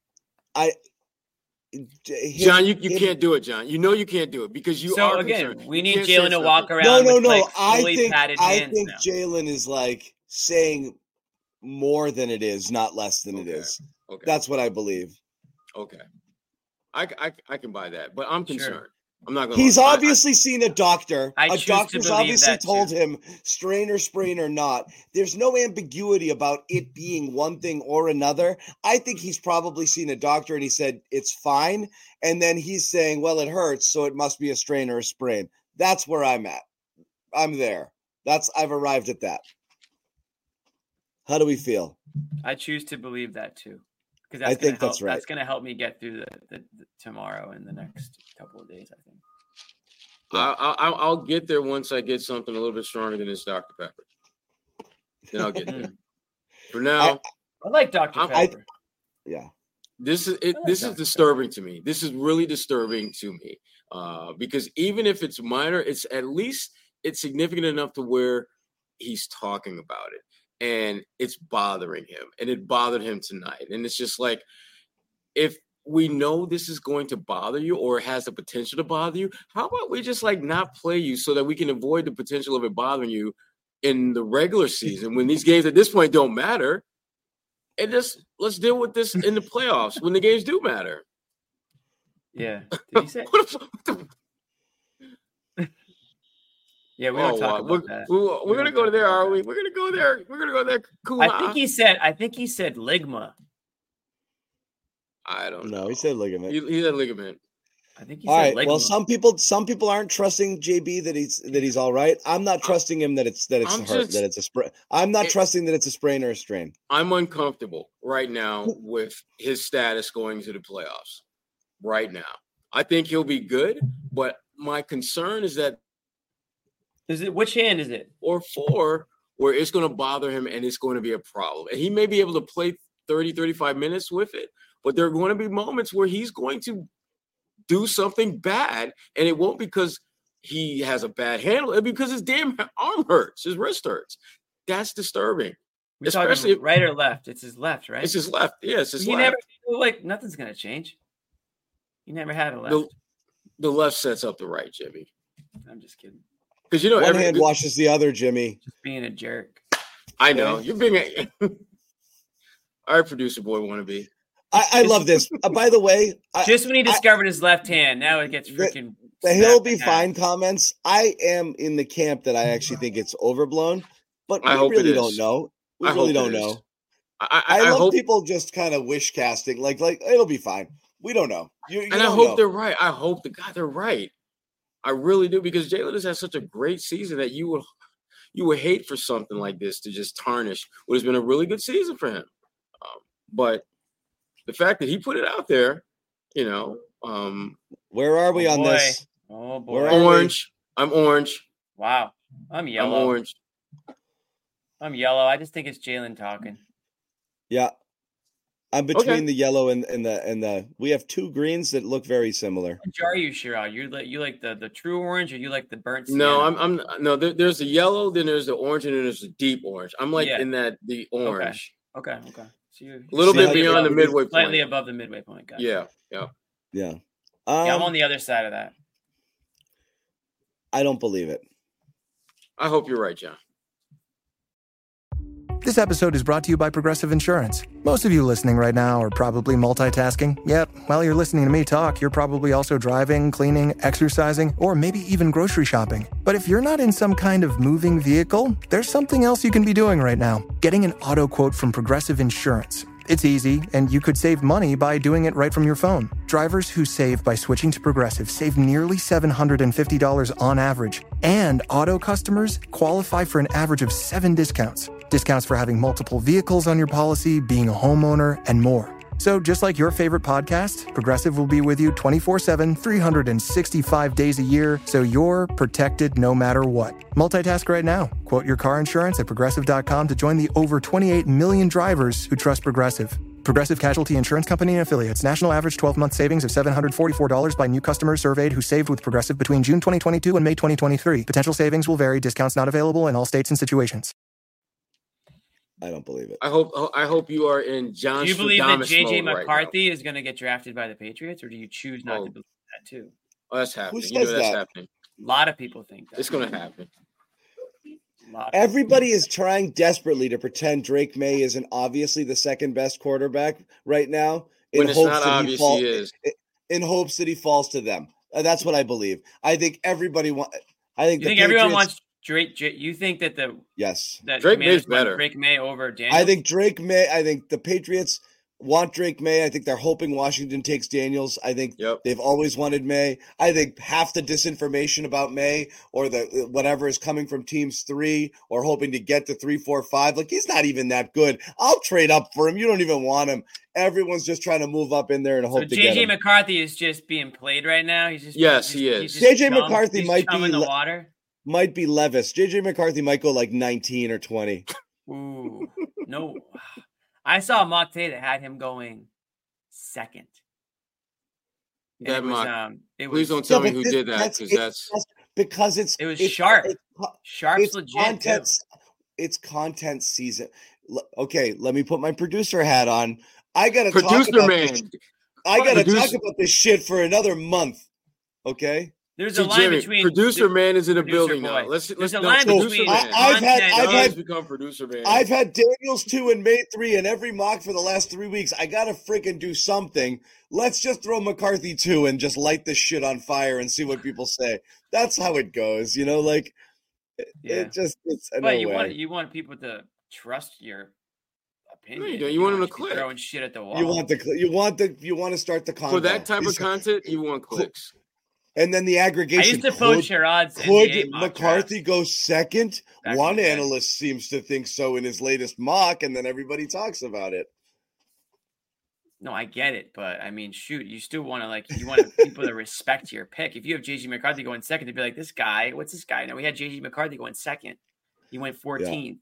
John, you can't do it, John. You can't do it because you are concerned. We need Jaylen to walk around. No. I think Jaylen is like saying more than it is, not less than it is. Okay. That's what I believe. Okay. I can buy that, but I'm concerned. Sure. I'm not going to. He's obviously seen a doctor. A doctor's obviously told him strain or sprain or not. There's no ambiguity about it being one thing or another. I think he's probably seen a doctor and he said it's fine. And then he's saying, well, it hurts, so it must be a strain or a sprain. That's where I'm at. I'm there. I've arrived at that. How do we feel? I choose to believe that too. Because I think that's right. That's going to help me get through the tomorrow and the next couple of days, I think. I'll get there once I get something a little bit stronger than this Dr. Pepper. Then I'll get there. For now, I like Dr. Pepper. This is disturbing to me. This is really disturbing to me because even if it's minor, it's significant enough to where he's talking about it. And it's bothering him, and it bothered him tonight. And it's just like, if we know this is going to bother you or has the potential to bother you, how about we just not play you so that we can avoid the potential of it bothering you in the regular season when these games at this point don't matter? and just let's deal with this in the playoffs when the games do matter. Yeah. Did he say? Yeah, we don't talk about that. We're gonna go there, are we? We're gonna go there. We're gonna go there. Cool. I think he said ligma. I don't know. No, he said ligament. He said ligament. I think he all said right. ligma. Well, some people aren't trusting JB that he's all right. I'm not trusting him that it's hurt, that it's a sprain. I'm not trusting that it's a sprain or a strain. I'm uncomfortable right now with his status going to the playoffs. Right now, I think he'll be good, but my concern is that which hand is it? Or 4, where it's going to bother him and it's going to be a problem. And he may be able to play 30, 35 minutes with it, but there are going to be moments where he's going to do something bad, and it won't because he has a bad handle, it's because his damn arm hurts, his wrist hurts. That's disturbing. We're especially talking right or left. It's his left, right? It's his left. Yeah, it's his left. Nothing's going to change. He never had a left. The left sets up the right, Jimmy. I'm just kidding. Because you know, one hand washes the other, Jimmy. Just being a jerk. I know you're being a. Our producer boy wannabe. I love this. By the way, just when he discovered his left hand, now it gets freaking. The he'll be fine comments. I am in the camp that I actually think it's overblown, but we really don't know. We really don't know. I love people just kind of wish casting, like it'll be fine. We don't know. And I hope they're right. I hope to God they're right. I really do, because Jalen has had such a great season that you would hate for something like this to just tarnish what has been a really good season for him. But the fact that he put it out there, where are we on this? Oh boy, orange. I'm orange. Wow, I'm yellow. I'm orange. I'm yellow. I just think it's Jalen talking. Yeah. I'm between the yellow and the. We have 2 greens that look very similar. Which are you, Sherrod? You like the true orange, or you like the burnt? No, I'm there's the yellow, then there's the orange, and then there's the deep orange. I'm like in the orange. Okay. So you're a little bit beyond the midway point. Slightly above the midway point. Gotcha. Yeah. I'm on the other side of that. I don't believe it. I hope you're right, John. This episode is brought to you by Progressive Insurance. Most of you listening right now are probably multitasking. Yep, while you're listening to me talk, you're probably also driving, cleaning, exercising, or maybe even grocery shopping. But if you're not in some kind of moving vehicle, there's something else you can be doing right now. Getting an auto quote from Progressive Insurance. It's easy, and you could save money by doing it right from your phone. Drivers who save by switching to Progressive save nearly $750 on average. And auto customers qualify for an average of 7 discounts. Discounts for having multiple vehicles on your policy, being a homeowner, and more. So just like your favorite podcast, Progressive will be with you 24/7, 365 days a year, so you're protected no matter what. Multitask right now. Quote your car insurance at Progressive.com to join the over 28 million drivers who trust Progressive. Progressive Casualty Insurance Company and Affiliates. National average 12-month savings of $744 by new customers surveyed who saved with Progressive between June 2022 and May 2023. Potential savings will vary. Discounts not available in all states and situations. I don't believe it. I hope you are in John. Do you believe that JJ McCarthy is going to get drafted by the Patriots, or do you choose not to believe that too? Oh, that's happening. Who says that's that? happening. A lot of people think that. It's going to happen. Everybody is trying desperately to pretend Drake May isn't obviously the second best quarterback right now. When it's not obvious, he is. In hopes that he falls to them. That's what I believe. I think everybody wants. You think everyone wants Drake? You think that that Drake May's better. Drake May over Daniels? I think Drake May. I think the Patriots want Drake May. I think they're hoping Washington takes Daniels. I think they've always wanted May. I think half the disinformation about May or the whatever is coming from teams 3 or hoping to get to 3, 4, 5. Like, he's not even that good. I'll trade up for him. You don't even want him. Everyone's just trying to move up in there and hope to get him. JJ McCarthy is just being played right now. He's just he is. JJ McCarthy might be in the water. Might be Levis. JJ McCarthy might go like 19 or 20. Ooh, no. I saw a mock today that had him going second. Please don't tell me who did that, because it was Sharp. Sharp's legit. It's content season. Okay, let me put my producer hat on. I gotta talk about this shit for another month. Okay. There's a line between producer man is in the building boy. now. Let's a line between I've become producer man. I've had Daniels 2 and May 3 in every mock for the last 3 weeks. I gotta freaking do something. Let's just throw McCarthy 2 and just light this shit on fire and see what people say. That's how it goes, you know. Like it's. But you want people to trust your opinion. No, you want them to click. Throwing shit at the wall. You want to start the convo. For that type of content, you want clicks. And then the aggregation. I used to poach your odds. Could McCarthy go second? One analyst seems to think so in his latest mock, and then everybody talks about it. No, I get it, but I mean, shoot, you still want to you want people to respect your pick. If you have JJ McCarthy going second, they'd be like, "This guy, what's this guy?" No, we had JJ McCarthy going second. He went 14th.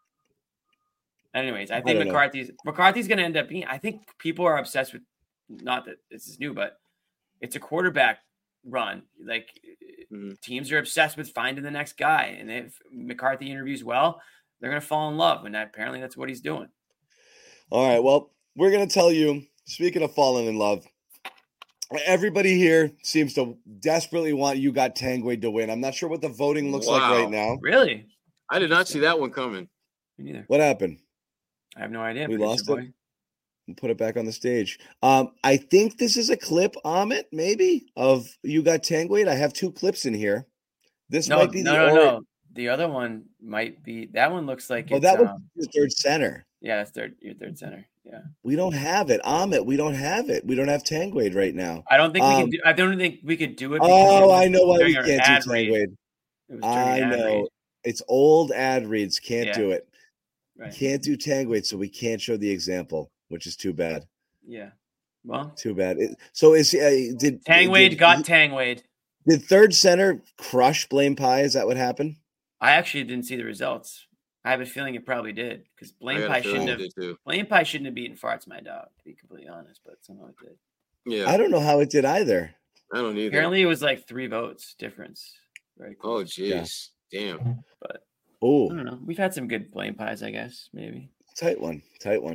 Yeah. Anyways, I think McCarthy's going to end up being. I think people are obsessed with. Not that this is new, but it's a quarterback run. Like teams are obsessed with finding the next guy, and if McCarthy interviews well, they're going to fall in love, and apparently that's what he's doing. All right, well, we're going to tell you, speaking of falling in love, everybody here seems to desperately want You Got Tanguayed to win. I'm not sure what the voting looks like right now. Really? I did not see that one coming. Me neither. What happened? I have no idea. We lost it. Put it back on the stage. I think this is a clip, Amit, maybe, of You Got Tanguayed. I have 2 clips in here. This might be no. The other one might be. That one looks like. Oh, that was your third center. Yeah, that's your third center. Yeah. We don't have it, Amit. We don't have it. We don't have Tanguayed right now. I don't think we can do. I don't think we could do it. I know why we can't do Tanguayed. I know it's old ad reads. Can't do it. Right. Can't do Tanguayed, so we can't show the example, which is too bad. Yeah. Well, too bad. So is did Tanguayed got Tanguayed? Did third center crush Blaine Pie? Is that what happened? I actually didn't see the results. I have a feeling it probably did because Blaine Pie shouldn't have beaten Farts My Dog, to be completely honest, but somehow it did. Yeah. I don't know how it did either. I don't either. Apparently it was like 3 votes difference. Very cool. Oh jeez. Yeah. Damn. But I don't know. We've had some good Blaine Pies, I guess, maybe. Tight one.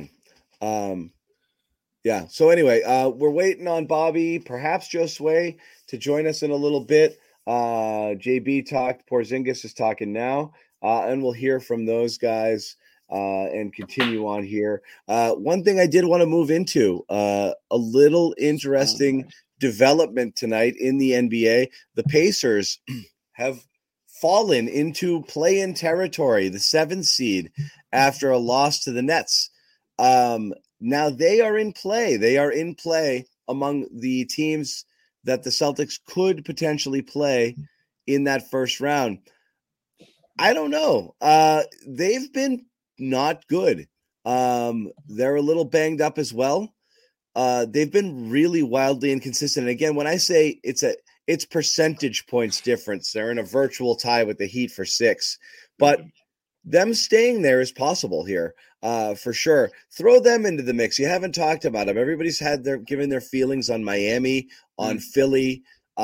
Yeah. So anyway, we're waiting on Bobby, perhaps Josue, to join us in a little bit. JB talked. Porzingis is talking now, and we'll hear from those guys and continue on here. One thing I did want to move into, a little interesting development tonight in the NBA. The Pacers have fallen into play-in territory, the 7th seed, after a loss to the Nets. Now they are in play. They are in play among the teams that the Celtics could potentially play in that first round. I don't know. They've been not good. They're a little banged up as well. They've been really wildly inconsistent. And again, when I say it's percentage points difference, they're in a virtual tie with the Heat for 6. But them staying there is possible here, for sure. Throw them into the mix. You haven't talked about them. Everybody's given their feelings on Miami, on Philly,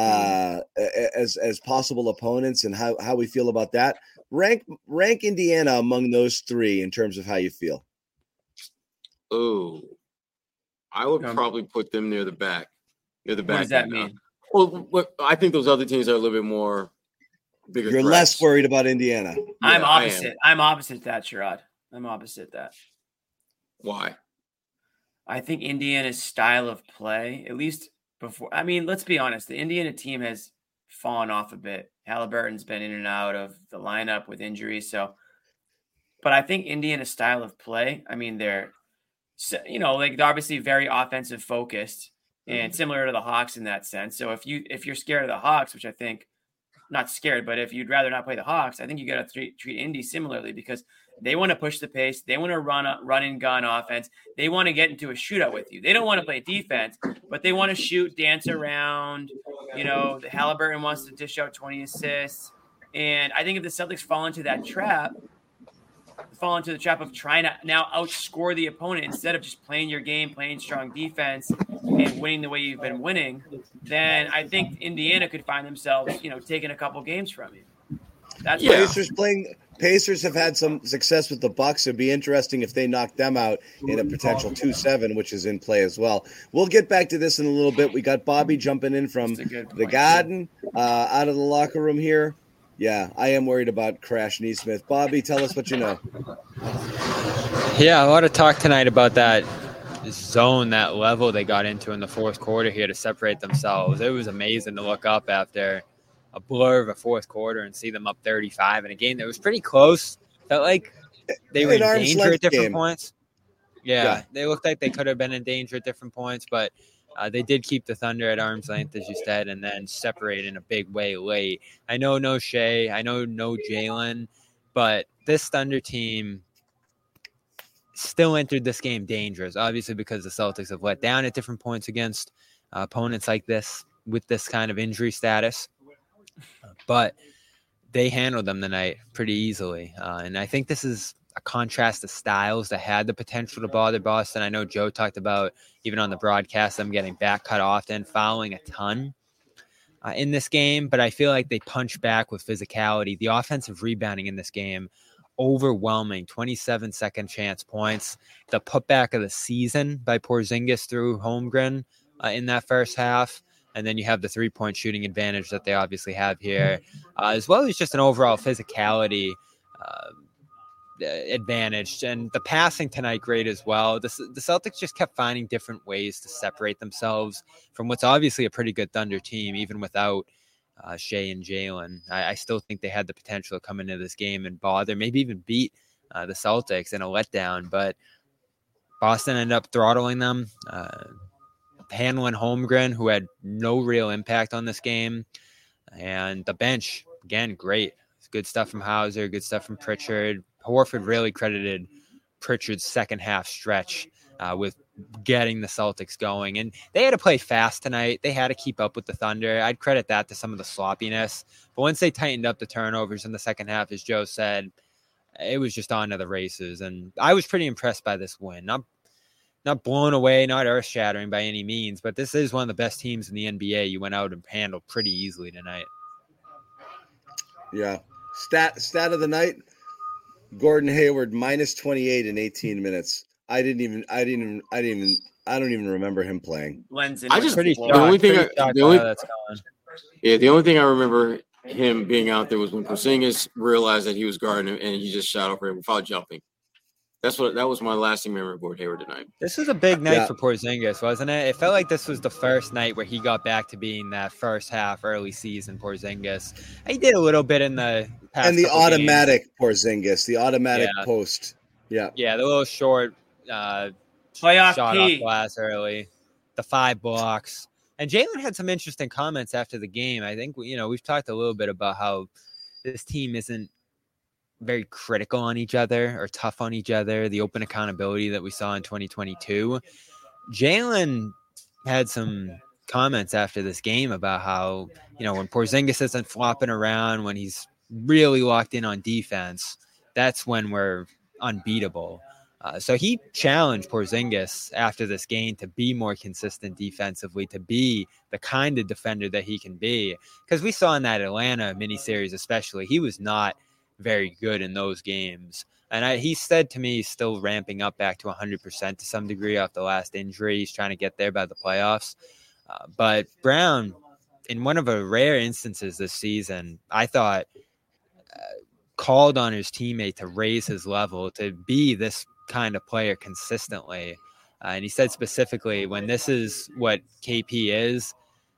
as possible opponents, and how we feel about that. Rank Indiana among those 3 in terms of how you feel. Oh, I would probably put them near the back. What does that mean? Well, I think those other teams are a little bit more bigger. You're less worried about Indiana. I'm opposite. I'm opposite that, Sherrod. I'm opposite that. Why? I think Indiana's style of play, at least before. I mean, let's be honest. The Indiana team has fallen off a bit. Halliburton's been in and out of the lineup with injuries. But I think Indiana's style of play, I mean, they're obviously very offensive focused and similar to the Hawks in that sense. So if you're scared of the Hawks, which I think not scared, but if you'd rather not play the Hawks, I think you got to treat Indy similarly because they want to push the pace. They want to run and gun offense. They want to get into a shootout with you. They don't want to play defense, but they want to shoot, dance around. The Halliburton wants to dish out 20 assists. And I think if the Celtics fall into the trap of trying to now outscore the opponent instead of just playing your game, playing strong defense and winning the way you've been winning, then I think Indiana could find themselves, taking a couple games from you. That's Pacers have had some success with the Bucks. It'd be interesting if they knock them out in a potential 2-7, which is in play as well. We'll get back to this in a little bit. We got Bobby jumping in from the Garden. Out of the locker room here. Yeah, I am worried about Crash Neesmith. Bobby, tell us what you know. Yeah, a lot of talk tonight about that zone, that level they got into in the fourth quarter here to separate themselves. It was amazing to look up after a blur of a fourth quarter and see them up 35 in a game that was pretty close. Felt like they were in danger at different points. Yeah, they looked like they could have been in danger at different points, but they did keep the Thunder at arm's length, as you said, and then separate in a big way late. I know no Shea, I know no Jalen, but this Thunder team still entered this game dangerous, obviously because the Celtics have let down at different points against opponents like this with this kind of injury status. But they handled them tonight pretty easily. And I think this is a contrast of styles that had the potential to bother Boston. I know Joe talked about, even on the broadcast, them getting back cut often, fouling a ton in this game. But I feel like they punch back with physicality. The offensive rebounding in this game, overwhelming, 27 second chance points. The putback of the season by Porzingis through Holmgren in that first half. And then you have the three-point shooting advantage that they obviously have here, as well as just an overall physicality advantage. And the passing tonight, great as well. The Celtics just kept finding different ways to separate themselves from what's obviously a pretty good Thunder team, even without Shea and Jalen. I still think they had the potential to come into this game and bother, maybe even beat the Celtics in a letdown. But Boston ended up throttling them, handling Holmgren, who had no real impact on this game. And the bench, again, great. Good stuff from Hauser, good stuff from Pritchard. Horford really credited Pritchard's second half stretch with getting the Celtics going. And they had to play fast tonight. They had to keep up with the Thunder. I'd credit that to some of the sloppiness. But once they tightened up the turnovers in the second half, as Joe said, it was just on to the races. And I was pretty impressed by this win. Not blown away, not earth-shattering by any means, but this is one of the best teams in the NBA. You went out and handled pretty easily tonight. Yeah. Stat of the night, Gordon Hayward minus 28 in 18 minutes. I don't even remember him playing. The only thing I remember him being out there was when Porzingis realized that he was guarding him and he just shot over him without jumping. That was my lasting memory of Gordon Hayward tonight. This was a big night for Porzingis, wasn't it? It felt like this was the first night where he got back to being that first half early season Porzingis. He did a little bit in the past and the automatic games. Porzingis, the automatic post. Yeah. Yeah, the little short playoff shot off glass early, the 5 blocks. And Jalen had some interesting comments after the game. I think, we've talked a little bit about how this team isn't very critical on each other or tough on each other, the open accountability that we saw in 2022. Jalen had some comments after this game about how, when Porzingis isn't flopping around, when he's really locked in on defense, that's when we're unbeatable. So he challenged Porzingis after this game to be more consistent defensively, to be the kind of defender that he can be. Because we saw in that Atlanta miniseries especially, he was not very good in those games. And he said to me he's still ramping up back to 100% to some degree off the last injury. He's trying to get there by the playoffs. But Brown, in one of the rare instances this season, I thought called on his teammate to raise his level, to be this kind of player consistently. And he said specifically, when this is what KP is,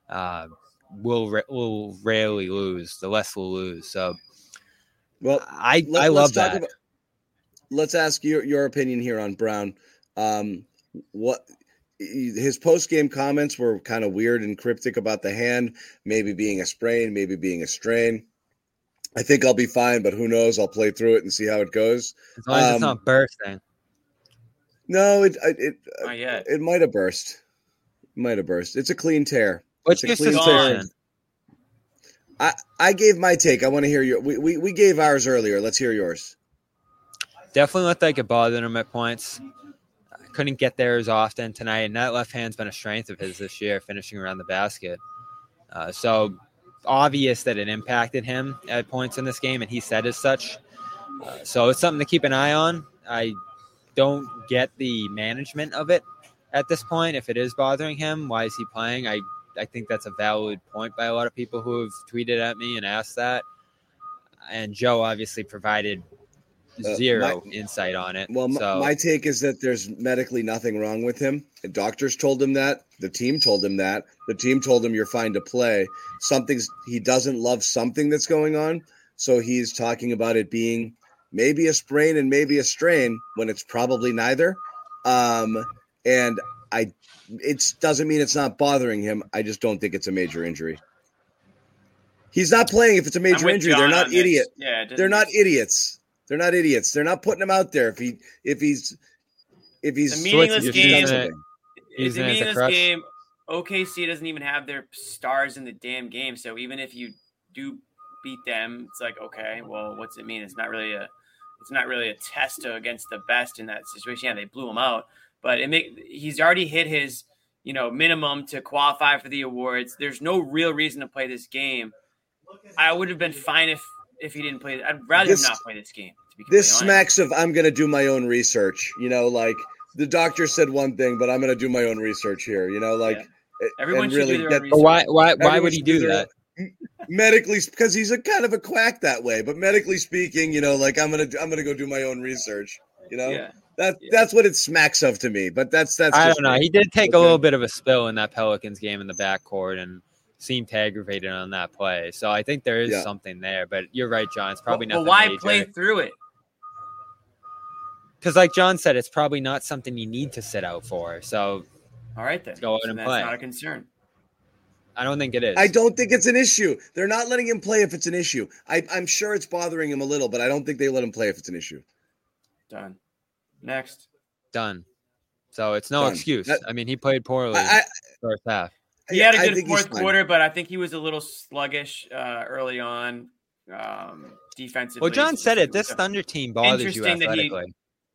we'll rarely lose. The less we'll lose. So, well, I love that. Let's ask your opinion here on Brown. What his post-game comments were kind of weird and cryptic about the hand, maybe being a sprain, maybe being a strain. I think I'll be fine, but who knows? I'll play through it and see how it goes. As long as it's not bursting. No, it might have burst. It's a clean tear. What's your suggestion? I gave my take. I want to hear your. We gave ours earlier. Let's hear yours. Definitely looked like it bothered him at points. Couldn't get there as often tonight, and that left hand's been a strength of his this year, finishing around the basket. So obvious that it impacted him at points in this game, and he said as such. So it's something to keep an eye on. I don't get the management of it at this point. If it is bothering him, why is he playing? I I think that's a valid point by a lot of people who have tweeted at me and asked that. And Joe obviously provided zero insight on it. Well, my take is that there's medically nothing wrong with him. The doctors told him that. The team told him that. The team told him you're fine to play. He doesn't love something that's going on. So he's talking about it being maybe a sprain and maybe a strain when it's probably neither. And it doesn't mean it's not bothering him. I just don't think it's a major injury. He's not playing if it's a major injury. They're not idiots. Yeah, they're not idiots. They're not idiots. They're not putting him out there if he's a meaningless game. It's a meaningless game. OKC doesn't even have their stars in the damn game. So even if you do beat them, it's like, okay, well, what's it mean? It's not really a test against the best in that situation. Yeah, they blew him out, but he's already hit his minimum to qualify for the awards. There's no real reason to play this game. I would have been fine if he didn't play. I'd rather him not play this game. This smacks of I'm going to do my own research. Like the doctor said one thing, but I'm going to do my own research here. Everyone should really do their own research. research. Why would he do that? Medically, because he's a kind of a quack that way. But medically speaking, I'm gonna go do my own research. That's what it smacks of to me. But that's I don't know. He did take a little bit of a spill in that Pelicans game in the backcourt and seemed aggravated on that play. So I think there is something there. But you're right, John. It's probably nothing. But why major. play through it? Because, like John said, it's probably not something you need to sit out for. So, all right, then. Go out and play. That's not a concern. I don't think it is. I don't think it's an issue. They're not letting him play if it's an issue. I'm sure it's bothering him a little, but I don't think they let him play if it's an issue. Done. Next. Done. So it's no excuse. I mean, he played poorly first half. He had a good fourth quarter, but I think he was a little sluggish early on defensively. Well, John said it. This Thunder team bothers you athletically.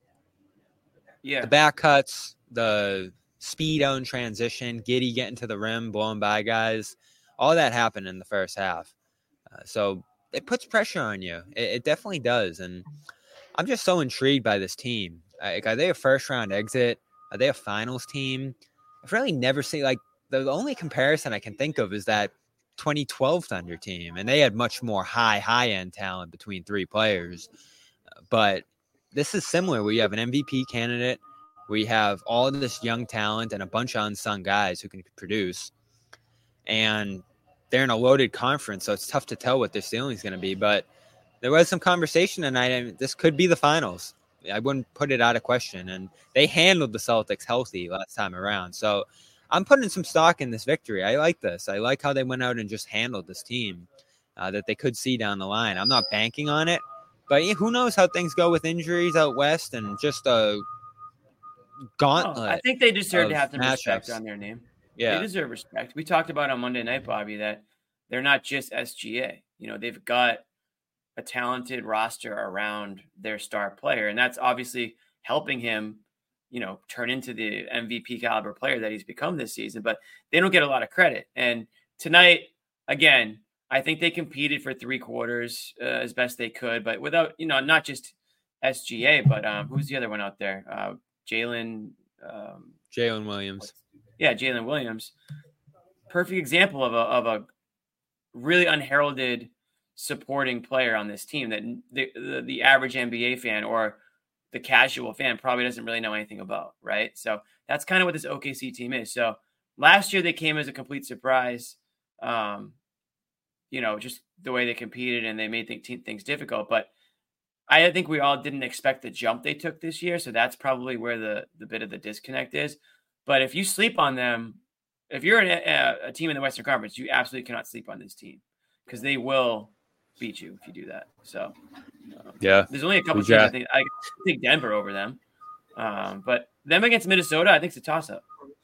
The back cuts, the speed on transition, Giddey getting to the rim, blowing by guys. All that happened in the first half. So it puts pressure on you. It definitely does. And I'm just so intrigued by this team. Are they a first-round exit? Are they a finals team? I've really never seen, the only comparison I can think of is that 2012 Thunder team, and they had much more high-end talent between three players. But this is similar. We have an MVP candidate. We have all of this young talent and a bunch of unsung guys who can produce. And they're in a loaded conference, so it's tough to tell what their ceiling is going to be. But there was some conversation tonight, and this could be the finals. I wouldn't put it out of question. And they handled the Celtics healthy last time around. So I'm putting some stock in this victory. I like this. I like how they went out and just handled this team that they could see down the line. I'm not banking on it, but who knows how things go with injuries out west and just a gauntlet. I think they deserve to have some respect on their name. Yeah. They deserve respect. We talked about on Monday night, Bobby, that they're not just SGA. They've got a talented roster around their star player, and that's obviously helping him, turn into the MVP caliber player that he's become this season, but they don't get a lot of credit. And tonight, again, I think they competed for 3 quarters as best they could, but without, not just SGA, but who's the other one out there? Jalen Williams. Yeah, Jalen Williams. Perfect example of a really unheralded supporting player on this team that the average NBA fan or the casual fan probably doesn't really know anything about, right? So that's kind of what this OKC team is. So last year they came as a complete surprise, just the way they competed and they made things difficult. But I think we all didn't expect the jump they took this year. So that's probably where the bit of the disconnect is. But if you sleep on them, if you're a team in the Western Conference, you absolutely cannot sleep on this team because they will beat you if you do that. So there's only a couple teams I think Denver over them. But them against Minnesota, I think it's a toss-up.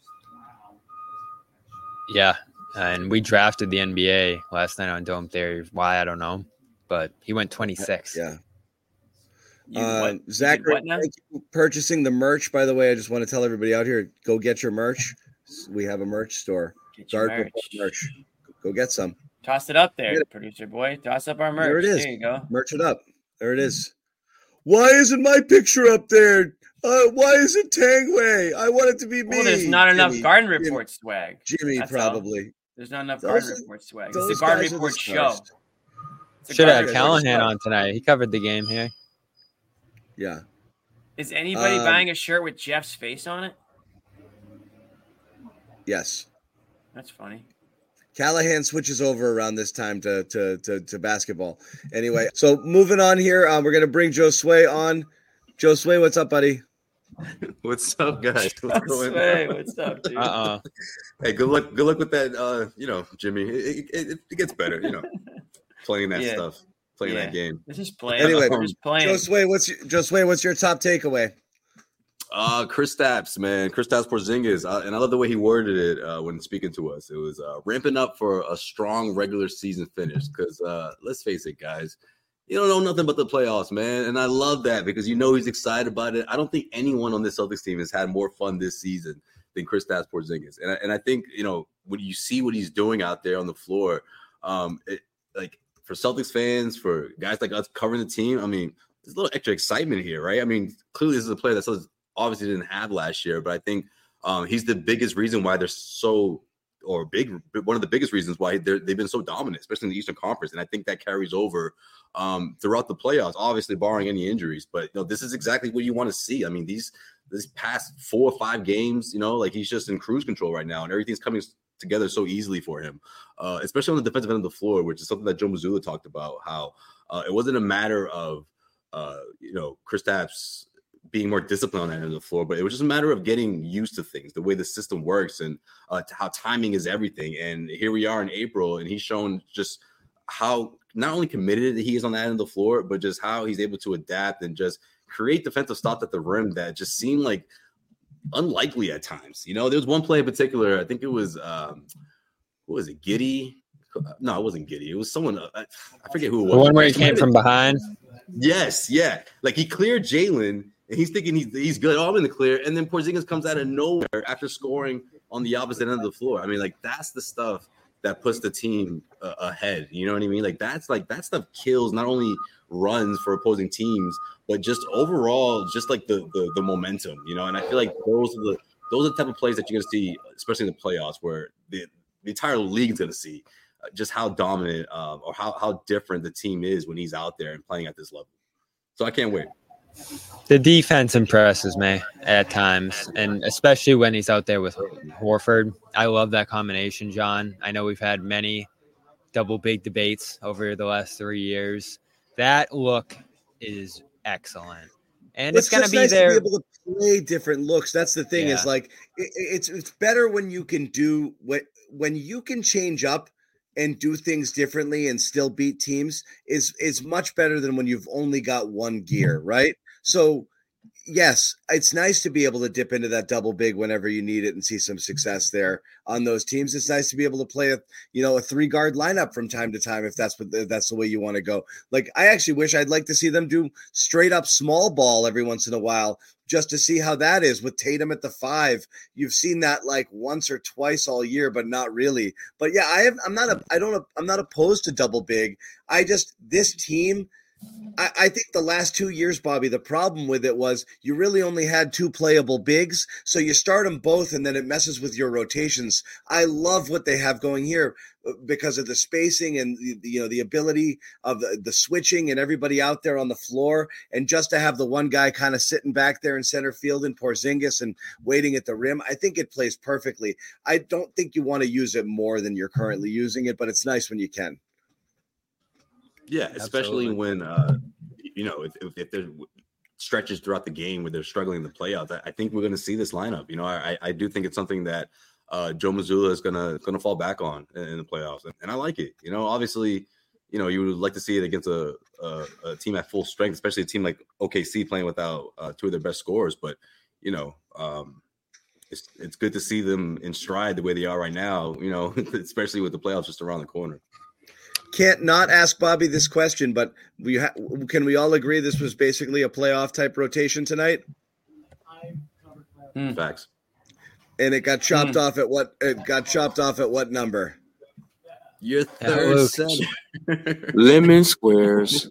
Yeah, and we drafted the NBA last night on Dome Theory. Why, I don't know. But he went 26. Yeah. Zach, thank you for purchasing the merch, by the way. I just want to tell everybody out here, go get your merch. We have a merch store. Merch. Go get some. Toss it up there, producer boy. Toss up our merch. There it is. There you go. Merch it up. There it is. Why isn't my picture up there? Why is it Tangway? I want it to be me. Well, there's not enough Garden Report swag. Jimmy, That's probably. There's not enough Garden Report swag. It's the those Garden guys are the Report show. stars. Should have had Callahan on tonight. He covered the game here. Yeah. Is anybody buying a shirt with Jeff's face on it? Yes. That's funny. Callahan switches over around this time to basketball. Anyway, so moving on here, we're gonna bring Josue on. Josue, what's up, buddy? What's up, guys? What's going on? What's up, dude? Hey, good luck. Good luck with that. Jimmy. It gets better. Playing that stuff, playing that game. This is playing. Anyway, just playing. Josue, what's your top takeaway? Kristaps, man. Kristaps Porzingis. And I love the way he worded it when speaking to us. It was ramping up for a strong regular season finish. Because let's face it, guys, you don't know nothing about the playoffs, man. And I love that because he's excited about it. I don't think anyone on this Celtics team has had more fun this season than Kristaps Porzingis. And I think, when you see what he's doing out there on the floor, for Celtics fans, for guys like us covering the team, I mean, there's a little extra excitement here, right? I mean, clearly this is a player that Celtics obviously didn't have last year, but I think he's the biggest reason why they're one of the biggest reasons why they've been so dominant, especially in the Eastern Conference. And I think that carries over throughout the playoffs, obviously barring any injuries. But this is exactly what you want to see. I mean, these past 4 or 5 games, he's just in cruise control right now, and everything's coming together so easily for him, especially on the defensive end of the floor, which is something that Joe Mazzulla talked about, how it wasn't a matter of Kristaps being more disciplined on that end of the floor, but it was just a matter of getting used to things, the way the system works, and how timing is everything. And here we are in April, and he's shown just how not only committed he is on that end of the floor, but just how he's able to adapt and just create defensive stops at the rim that just seem like unlikely at times. There was one play in particular, I think it was what was it, Giddey? No, it wasn't Giddey. It was someone, I forget who it was. The one where he came from behind? Yes, yeah. Like he cleared Jalen, and he's thinking he's good. Oh, I'm in the clear. And then Porzingis comes out of nowhere after scoring on the opposite end of the floor. I mean, that's the stuff that puts the team ahead. You know what I mean? That stuff kills not only runs for opposing teams, but just overall, just the momentum, And I feel like those are the type of plays that you're going to see, especially in the playoffs, where the entire league is going to see just how dominant or how different the team is when he's out there and playing at this level. So I can't wait. The defense impresses me at times, and especially when he's out there with Horford. I love that combination, John. I know we've had many double big debates over the last 3 years. That look is excellent. And it's going to be nice there. To be able to play different looks. That's the thing. Is it's better when you can do when you can change up and do things differently and still beat teams is much better than when you've only got one gear, right? So yes, it's nice to be able to dip into that double big whenever you need it and see some success there on those teams. It's nice to be able to play a 3-guard lineup from time to time if that's the way you want to go. I actually wish I'd like to see them do straight up small ball every once in a while just to see how that is with Tatum at the 5. You've seen that once or twice all year, but not really. But yeah, I'm not opposed to double big. This team, I think the last 2 years, Bobby, the problem with it was you really only had 2 playable bigs. So you start them both and then it messes with your rotations. I love what they have going here because of the spacing and the ability of the switching and everybody out there on the floor. And just to have the one guy kind of sitting back there in center field in Porzingis and waiting at the rim, I think it plays perfectly. I don't think you want to use it more than you're currently using it, but it's nice when you can. Yeah, especially when if there's stretches throughout the game where they're struggling in the playoffs. I think we're going to see this lineup. I do think it's something that Joe Mazzulla is gonna fall back on in the playoffs, and I like it. Obviously, you would like to see it against a team at full strength, especially a team like OKC playing without 2 of their best scorers. But it's good to see them in stride the way they are right now. Especially with the playoffs just around the corner. Can't not ask Bobby this question, but can we all agree this was basically a playoff type rotation tonight? Facts. And it got chopped off at what? It got chopped off at what number? Your third center. Lemon squares.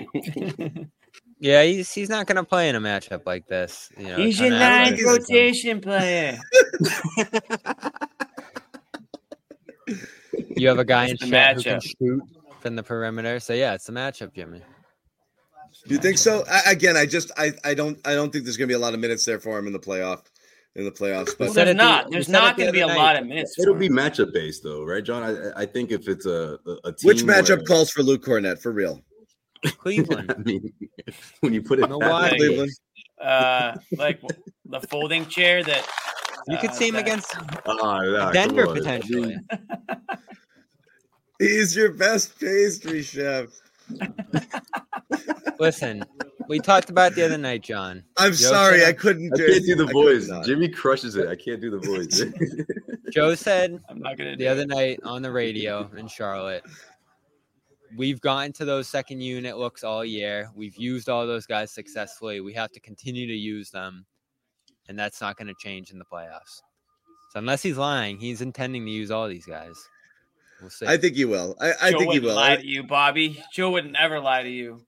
Yeah, he's not going to play in a matchup like this. He's your 9th rotation player. You have a guy in It's the Chet who can matchup. shoot from the perimeter. So yeah, it's the matchup, Jimmy. Do you think so? I don't think there's going to be a lot of minutes there for him in the playoffs. But Well, there's not going to be a lot of minutes. It'll be matchup based, though, right, John? I think if it's a team, which matchup calls for Luke Cornett for real? Cleveland. I mean, when you put it Milwaukee. Cleveland. Like the folding chair that You could see him against nah, Denver come on. potentially. He's your best pastry chef. Listen, we talked about it the other night, John. I'm sorry, I couldn't I do can't do the I voice. could not. Jimmy crushes it. I can't do the voice. Joe said I'm not going to the other night on the radio in Charlotte, we've gotten to those second unit looks all year. We've used all those guys successfully. We have to continue to use them, and that's not going to change in the playoffs. So unless he's lying, he's intending to use all these guys. We'll see. I think he will. I Joe think he wouldn't will. lie to you, Bobby. Joe wouldn't ever lie to you.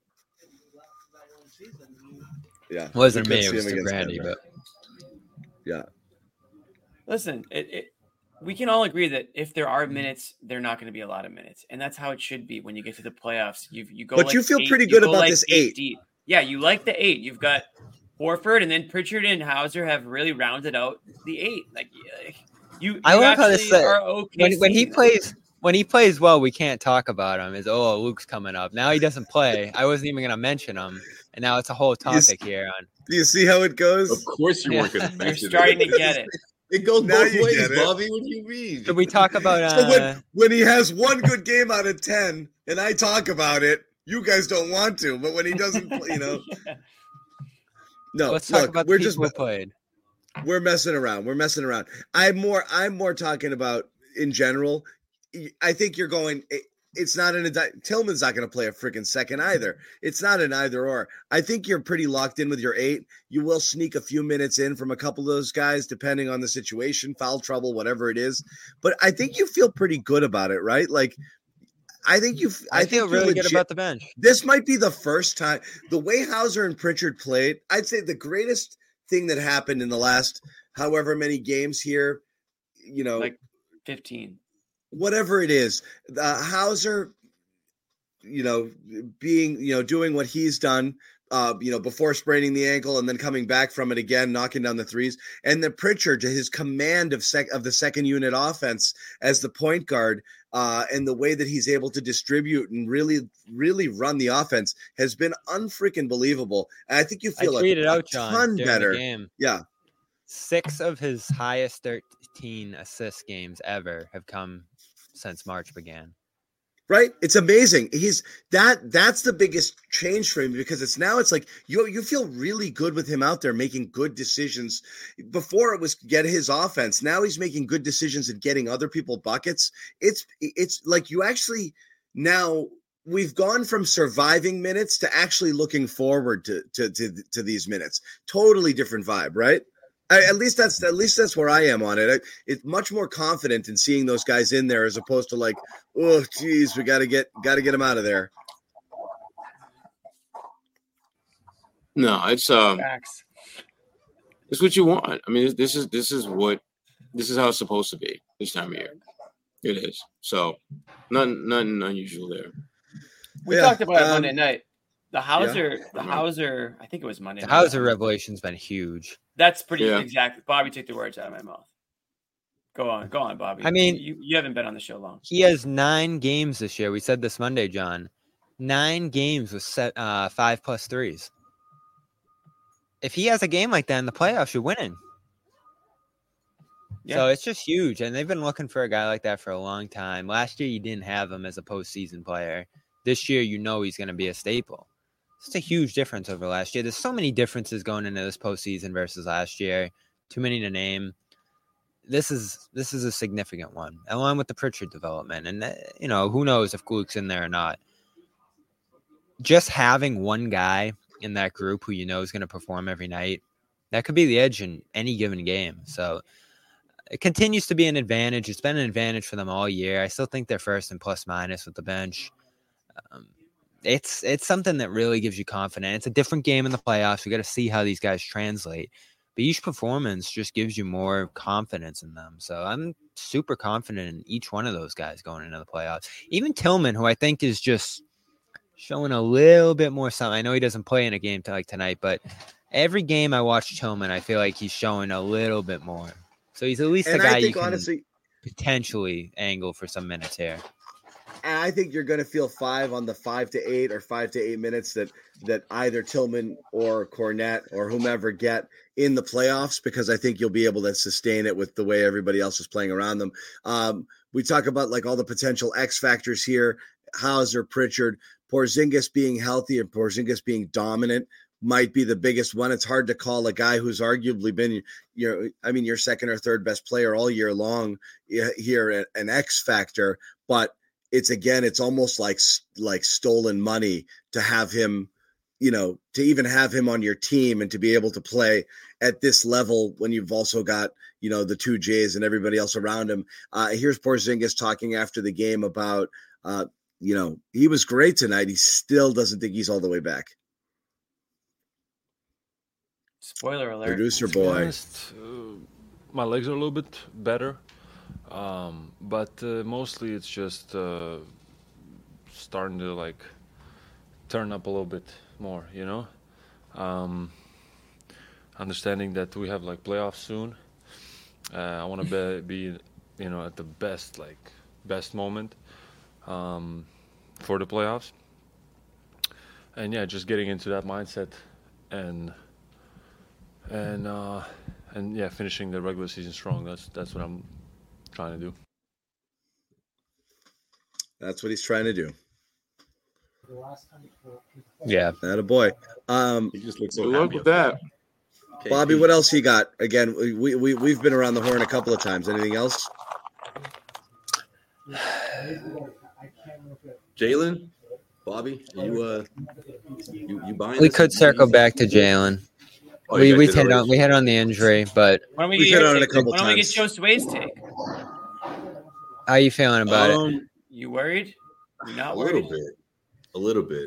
Yeah, Wasn't we me. could It see was him to against Brandy, Denver. but Yeah. Listen, we can all agree that if there are minutes, they're not going to be a lot of minutes, and that's how it should be when you get to the playoffs. You go, But like you feel eight- pretty you good go about like this 8. deep. Yeah, you like the 8. You've got Horford, and then Pritchard and Hauser have really rounded out the 8. You I love how this actually are okay when he seeing that. plays. When he plays well, we can't talk about him. Is Luke's coming up. Now he doesn't play. I wasn't even going to mention him, and now it's a whole topic here. On Do you see how it goes? Of course you weren't going to You're mention starting to it. get it. It goes Now both you ways, get it. Bobby. What do you mean? should we talk about? So when he has one good game out of 10, and I talk about it, you guys don't want to. But when he doesn't, no. Let's talk look, about we're the just people who played. we're messing around. We're messing around. I'm more talking about in general. I think you're going. It's not Tillman's not going to play a freaking second either. It's not an either or. I think you're pretty locked in with your 8. You will sneak a few minutes in from a couple of those guys, depending on the situation, foul trouble, whatever it is. But I think you feel pretty good about it, right? Like, I think you. I feel think you're really good legit- about the bench. This might be the first time the way Hauser and Pritchard played. I'd say the greatest thing that happened in the last however many games here, Like 15. whatever it is, Hauser, doing what he's done, before spraining the ankle and then coming back from it again, knocking down the threes, and then Pritchard to his command of the second unit offense as the point guard, and the way that he's able to distribute and really, really run the offense has been unfreaking believable. And I think you feel I tweeted a out, John, ton during better. the game. Yeah. 6 of his highest 13 assist games ever have come since March began. Right? It's amazing. That's the biggest change for him, because it's like you feel really good with him out there making good decisions. Before it was get his offense. Now he's making good decisions and getting other people buckets. It's like you actually now we've gone from surviving minutes to actually looking forward to these minutes. Totally different vibe, right? At least that's where I am on it. It's much more confident in seeing those guys in there as opposed to like, oh, geez, we got to get them out of there. No, it's Facts. it's what you want. I mean, this is how it's supposed to be this time of year. It is. So nothing unusual there. We talked about it Monday night. The Hauser, I think it was Monday The night. Hauser revelation's been huge. That's pretty exact. Bobby took the words out of my mouth. Go on, Bobby. I mean, you haven't been on the show long. He has 9 games this year. We said this Monday, John. 9 games with 5+ threes. If he has a game like that in the playoffs, you're winning. Yeah. So it's just huge. And they've been looking for a guy like that for a long time. Last year, you didn't have him as a postseason player. This year, he's going to be a staple. It's a huge difference over last year. There's so many differences going into this postseason versus last year. Too many to name. This is a significant one, along with the Pritchard development. And, who knows if Luke's in there or not. Just having one guy in that group who is going to perform every night, that could be the edge in any given game. So it continues to be an advantage. It's been an advantage for them all year. I still think they're first in plus minus with the bench. It's something that really gives you confidence. It's a different game in the playoffs. We got to see how these guys translate. but each performance just gives you more confidence in them. So I'm super confident in each one of those guys going into the playoffs. Even Tillman, who I think is just showing a little bit more something. I know he doesn't play in a game like tonight, but every game I watch Tillman, I feel like he's showing a little bit more. So he's at least a guy you can honestly potentially angle for some minutes here. And I think you're going to feel 5 on the 5 to 8 or 5 to 8 minutes that either Tillman or Cornette or whomever get in the playoffs, because I think you'll be able to sustain it with the way everybody else is playing around them. We talk about like all the potential X factors here: Hauser, Pritchard, Porzingis being healthy and Porzingis being dominant might be the biggest one. It's hard to call a guy who's arguably been your second or third best player all year long here an X factor, but it's almost like stolen money to have him, to even have him on your team and to be able to play at this level when you've also got, the 2 J's and everybody else around him. Here's Porzingis talking after the game about, he was great tonight. He still doesn't think he's all the way back. Spoiler alert. Producer boy. Honest, my legs are a little bit better. But mostly it's just starting to like turn up a little bit more, understanding that we have like playoffs soon. I want to be at the best moment for the playoffs, and just getting into that mindset and finishing the regular season strong. That's what I'm trying to do. That's what he's trying to do. Yeah, that a boy. He just looks so happy with that. Bobby, what else you got? Again, we've been around the horn a couple of times. Anything else? Jalen, Bobby, you buying? We could circle back to Jalen. Oh, we hit on the injury, but why don't we get Joe Sway's take? How are you feeling about it? You worried? You're not worried? A little bit.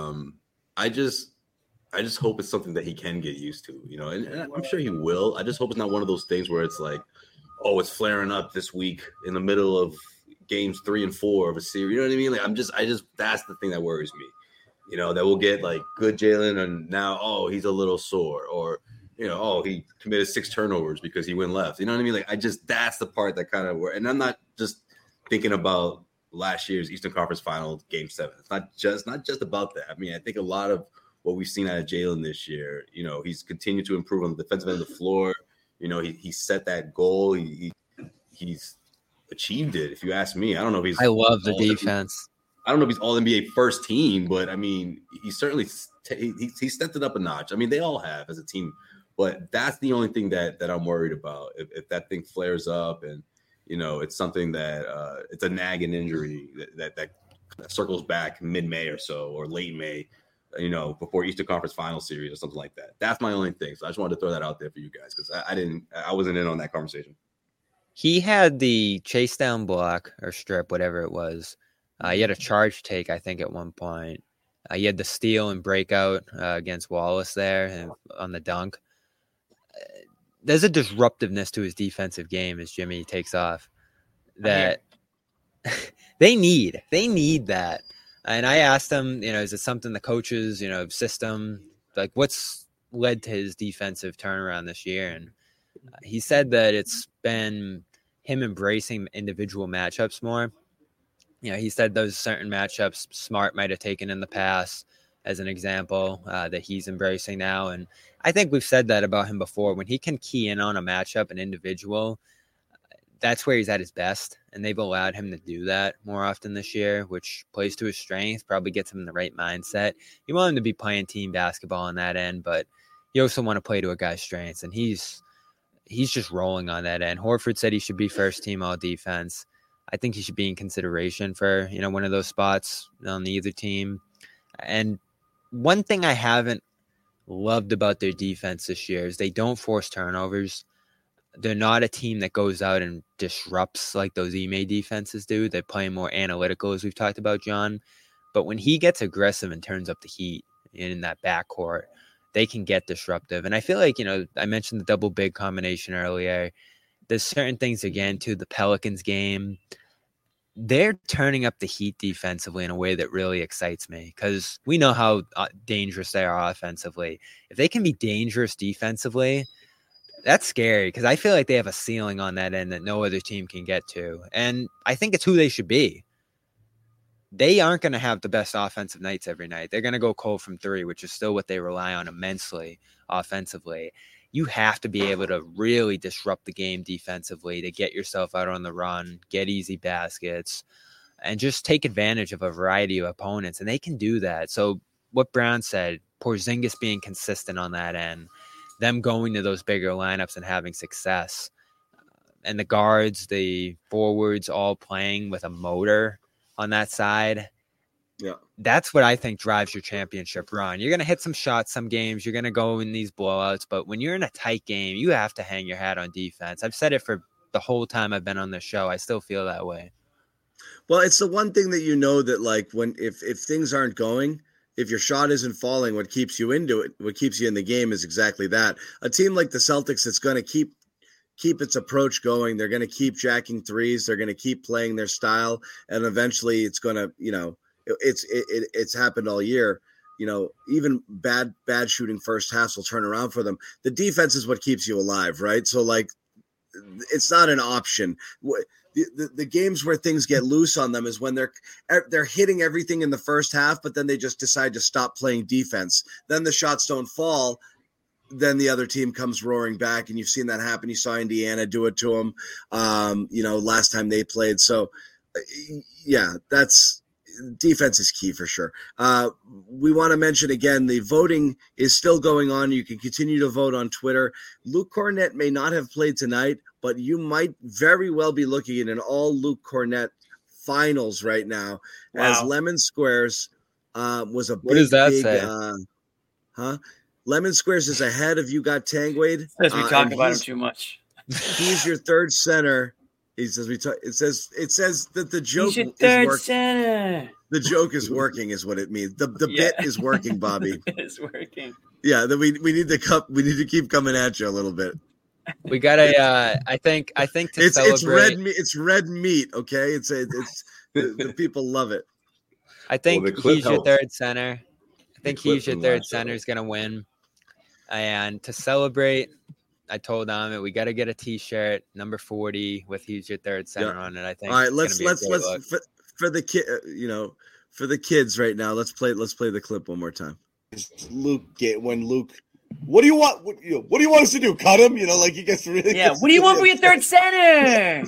I just hope it's something that he can get used to, and I'm sure he will. I just hope it's not one of those things where it's like, oh, it's flaring up this week in the middle of games 3 and 4 of a series. You know what I mean? Like, I just that's the thing that worries me. That we'll get like good Jalen and now, he's a little sore, or he committed 6 turnovers because he went left. You know what I mean? Like, that's the part that kind of works. And I'm not just thinking about last year's Eastern Conference Final Game 7. It's not just about that. I mean, I think a lot of what we've seen out of Jalen this year, he's continued to improve on the defensive end of the floor. He set that goal. He's achieved it. If you ask me, I don't know if he's. I love the defense. I don't know if he's all NBA first team, but I mean, he certainly he stepped it up a notch. I mean, they all have as a team, but that's the only thing that I'm worried about. If that thing flares up and it's something that it's a nagging injury that circles back mid-May or so, or late May, before Eastern Conference Final Series or something like that. That's my only thing. So I just wanted to throw that out there for you guys because I wasn't in on that conversation. He had the chase down block or strip, whatever it was. He had a charge take, I think, at one point. He had the steal and breakout against Wallace there and on the dunk. There's a disruptiveness to his defensive game as Jimmy takes off that they need. They need that. And I asked him, is it something the coaches, system, like what's led to his defensive turnaround this year? And he said that it's been him embracing individual matchups more. He said those certain matchups Smart might have taken in the past as an example that he's embracing now. And I think we've said that about him before. When he can key in on a matchup, an individual, that's where he's at his best. And they've allowed him to do that more often this year, which plays to his strength, probably gets him in the right mindset. You want him to be playing team basketball on that end, but you also want to play to a guy's strengths. And he's just rolling on that end. Horford said he should be first team all defense. I think he should be in consideration for, one of those spots on either team. And one thing I haven't loved about their defense this year is they don't force turnovers. They're not a team that goes out and disrupts like those Ime defenses do. They play more analytical, as we've talked about, John. But when he gets aggressive and turns up the heat in that backcourt, they can get disruptive. And I feel like, I mentioned the double big combination earlier. There's certain things, again, to the Pelicans game. They're turning up the heat defensively in a way that really excites me because we know how dangerous they are offensively. If they can be dangerous defensively, that's scary because I feel like they have a ceiling on that end that no other team can get to. And I think it's who they should be. They aren't going to have the best offensive nights every night. They're going to go cold from three, which is still what they rely on immensely offensively. You have to be able to really disrupt the game defensively to get yourself out on the run, get easy baskets, and just take advantage of a variety of opponents. And they can do that. So what Brown said, Porzingis being consistent on that end, them going to those bigger lineups and having success, and the guards, the forwards all playing with a motor on that side. Yeah, that's what I think drives your championship run. You're going to hit some shots some games. You're going to go in these blowouts. But when you're in a tight game, you have to hang your hat on defense. I've said it for the whole time I've been on this show. I still feel that way. Well, it's the one thing that that like if things aren't going, if your shot isn't falling, what keeps you into it, what keeps you in the game is exactly that. A team like the Celtics that's going to keep its approach going. They're going to keep jacking threes. They're going to keep playing their style. And eventually it's going to, it's happened all year. Even bad shooting first halves will turn around for them. The defense is what keeps you alive, right? So like, it's not an option. The games where things get loose on them is when they're hitting everything in the first half, but then they just decide to stop playing defense. Then the shots don't fall. Then the other team comes roaring back, and you've seen that happen. You saw Indiana do it to them, last time they played. So, yeah, defense is key for sure. We want to mention again, the voting is still going on. You can continue to vote on Twitter. Luke Kornet may not have played tonight, but you might very well be looking at an all Luke Kornet finals right now. Wow. As Lemon Squares was a big, what does that say? Lemon Squares is ahead of You Got Tangwade. Says we talk about him too much. He's your third center. He says it says that the joke He's your is third working. center. The joke is working, is what it means. The bit is working, Bobby. It's working. Yeah, that we need to keep coming at you a little bit. We got I think to celebrate. It's red meat. Okay, it's the people love it. I think he's your third center. I think he's your third center is going to win. And to celebrate, I told him we got to get a T-shirt number 40 with "He's Your Third Center" on it. I think. All right, let's for the kid, for the kids right now. Let's play the clip one more time. Luke, what do you want? What do you want us to do? Cut him? Like he gets really. Yeah. What do you want for your third center?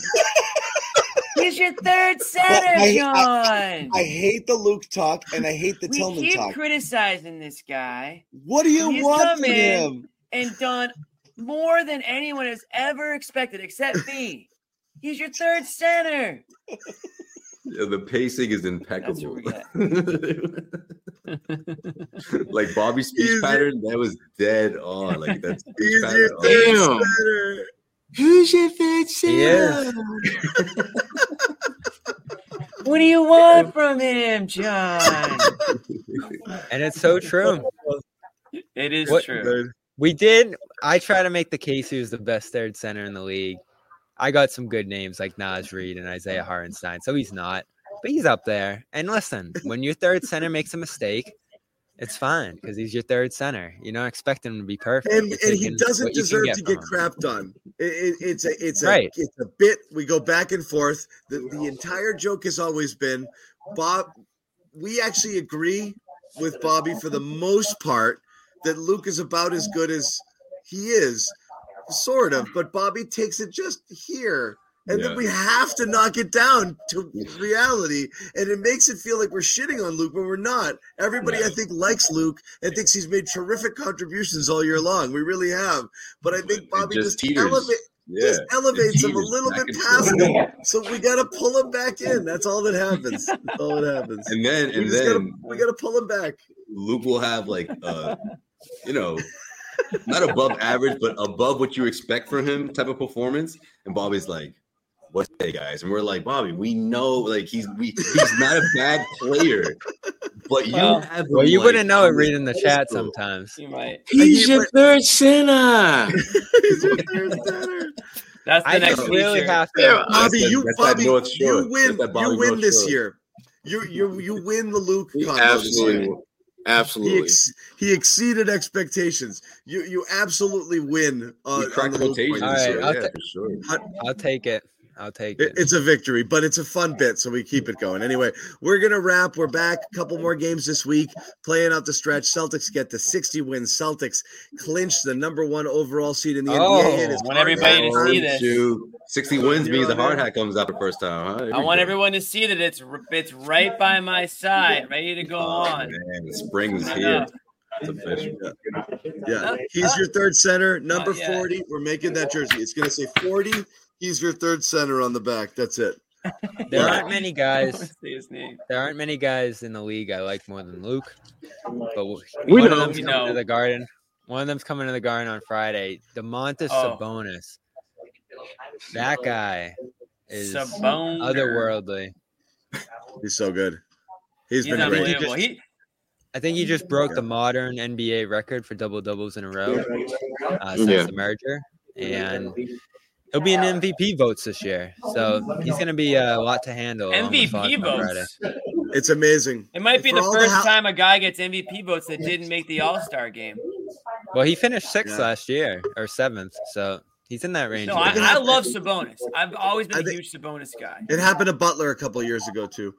He's your third center, John. I hate the Luke talk and I hate the Tillman talk. We keep criticizing this guy. What do you want from him? And done more than anyone has ever expected, except me. He's your third center. Yeah, the pacing is impeccable. Like Bobby's speech pattern, that was dead on. Like that's speech pattern. Who's your third center? What do you want from him, John? And it's so true. It is true. I try to make the case he was the best third center in the league. I got some good names like Naz Reid and Isaiah Hartenstein, so he's not. But he's up there. And listen, when your third center makes a mistake, it's fine because he's your third center. You don't expect him to be perfect. And he doesn't deserve to get crapped on. It's a bit. We go back and forth. The entire joke has always been, Bob, we actually agree with Bobby for the most part that Luke is about as good as he is, sort of. But Bobby takes it just here. And then we have to knock it down to reality. And it makes it feel like we're shitting on Luke, but we're not. Everybody, I think, likes Luke and thinks he's made terrific contributions all year long. We really have. But I think Bobby just elevates him a little bit past him. So we got to pull him back in. That's all that happens. That's all that happens. And then we got to pull him back. Luke will have not above average, but above what you expect from him type of performance. And Bobby's like, "What's that, guys?" And we're like, "Bobby, we know like he's not a bad player, But you wouldn't know it reading the chat sometimes. You might. He's your third center. He's your third center. That's the next really feature. have to. Bobby, you win. That's that You Bobby win North this Shore. year. You win the Luke combo Absolutely. this year. Absolutely. He exceeded expectations. You absolutely win. He cracked on the Luke rotation point. this year. All right, Yeah, for sure. I'll take it. I'll take it. It's a victory, but it's a fun bit, so we keep it going. Anyway, we're going to wrap. We're back. A couple more games this week. Playing out the stretch. Celtics get the 60 wins. Celtics clinch the number 1 overall seed in the NBA. I want everybody to see this. 60 wins means the hard hat comes out the first time. Huh? I want everyone to see that it's right by my side, ready to go on. Man, the spring is here. It's official. Yeah. He's your third center, number 40. We're making that jersey. It's going to say 40. He's your third center on the back. That's it. There aren't many guys. Say his name. There aren't many guys in the league I like more than Luke. But We one know. of them's coming to the Garden. One of them's coming to the Garden on Friday. DeMontis Sabonis. That guy is otherworldly. He's so good. He's been unbelievable. great. I think he just broke the modern NBA record for double-doubles in a row since the merger. And he'll be in MVP votes this year. So he's going to be a lot to handle. MVP votes? It's amazing. It might be the first time a guy gets MVP votes that didn't make the All-Star game. Well, he finished 6th last year, or 7th. So he's in that range. No, I love Sabonis. I've always been a huge Sabonis guy. It happened to Butler a couple years ago, too.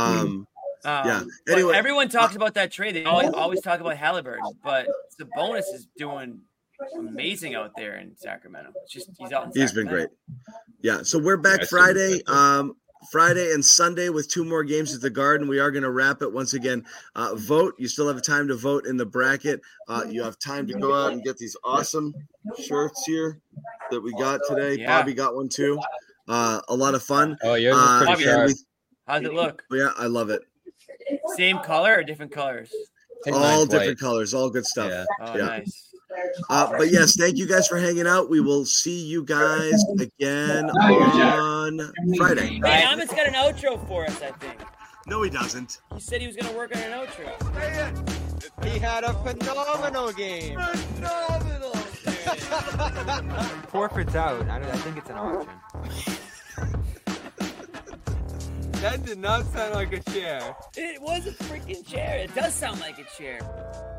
Yeah. Anyway, everyone talks about that trade. They always talk about Halliburton, but Sabonis is doing amazing out there in Sacramento. It's just he's out. He's been great. Yeah. So we're back Friday. Friday and Sunday with 2 more games at the Garden. We are going to wrap it once again. Vote. You still have time to vote in the bracket. You have time to go out and get these awesome shirts here that we got today. Yeah. Bobby got one too. A lot of fun. Oh, yours is pretty sharp. How's it look? Yeah, I love it. Same color or different colors? All different colors. All good stuff. Yeah. Oh, nice. But yes, thank you guys for hanging out. We will see you guys again on Friday. Hey, Ahmed's got an outro for us, I think. No, he doesn't. He said he was going to work on an outro. He had a phenomenal game. Forfeit's out. I think it's an auction. That did not sound like a chair. It was a freaking chair. It does sound like a chair.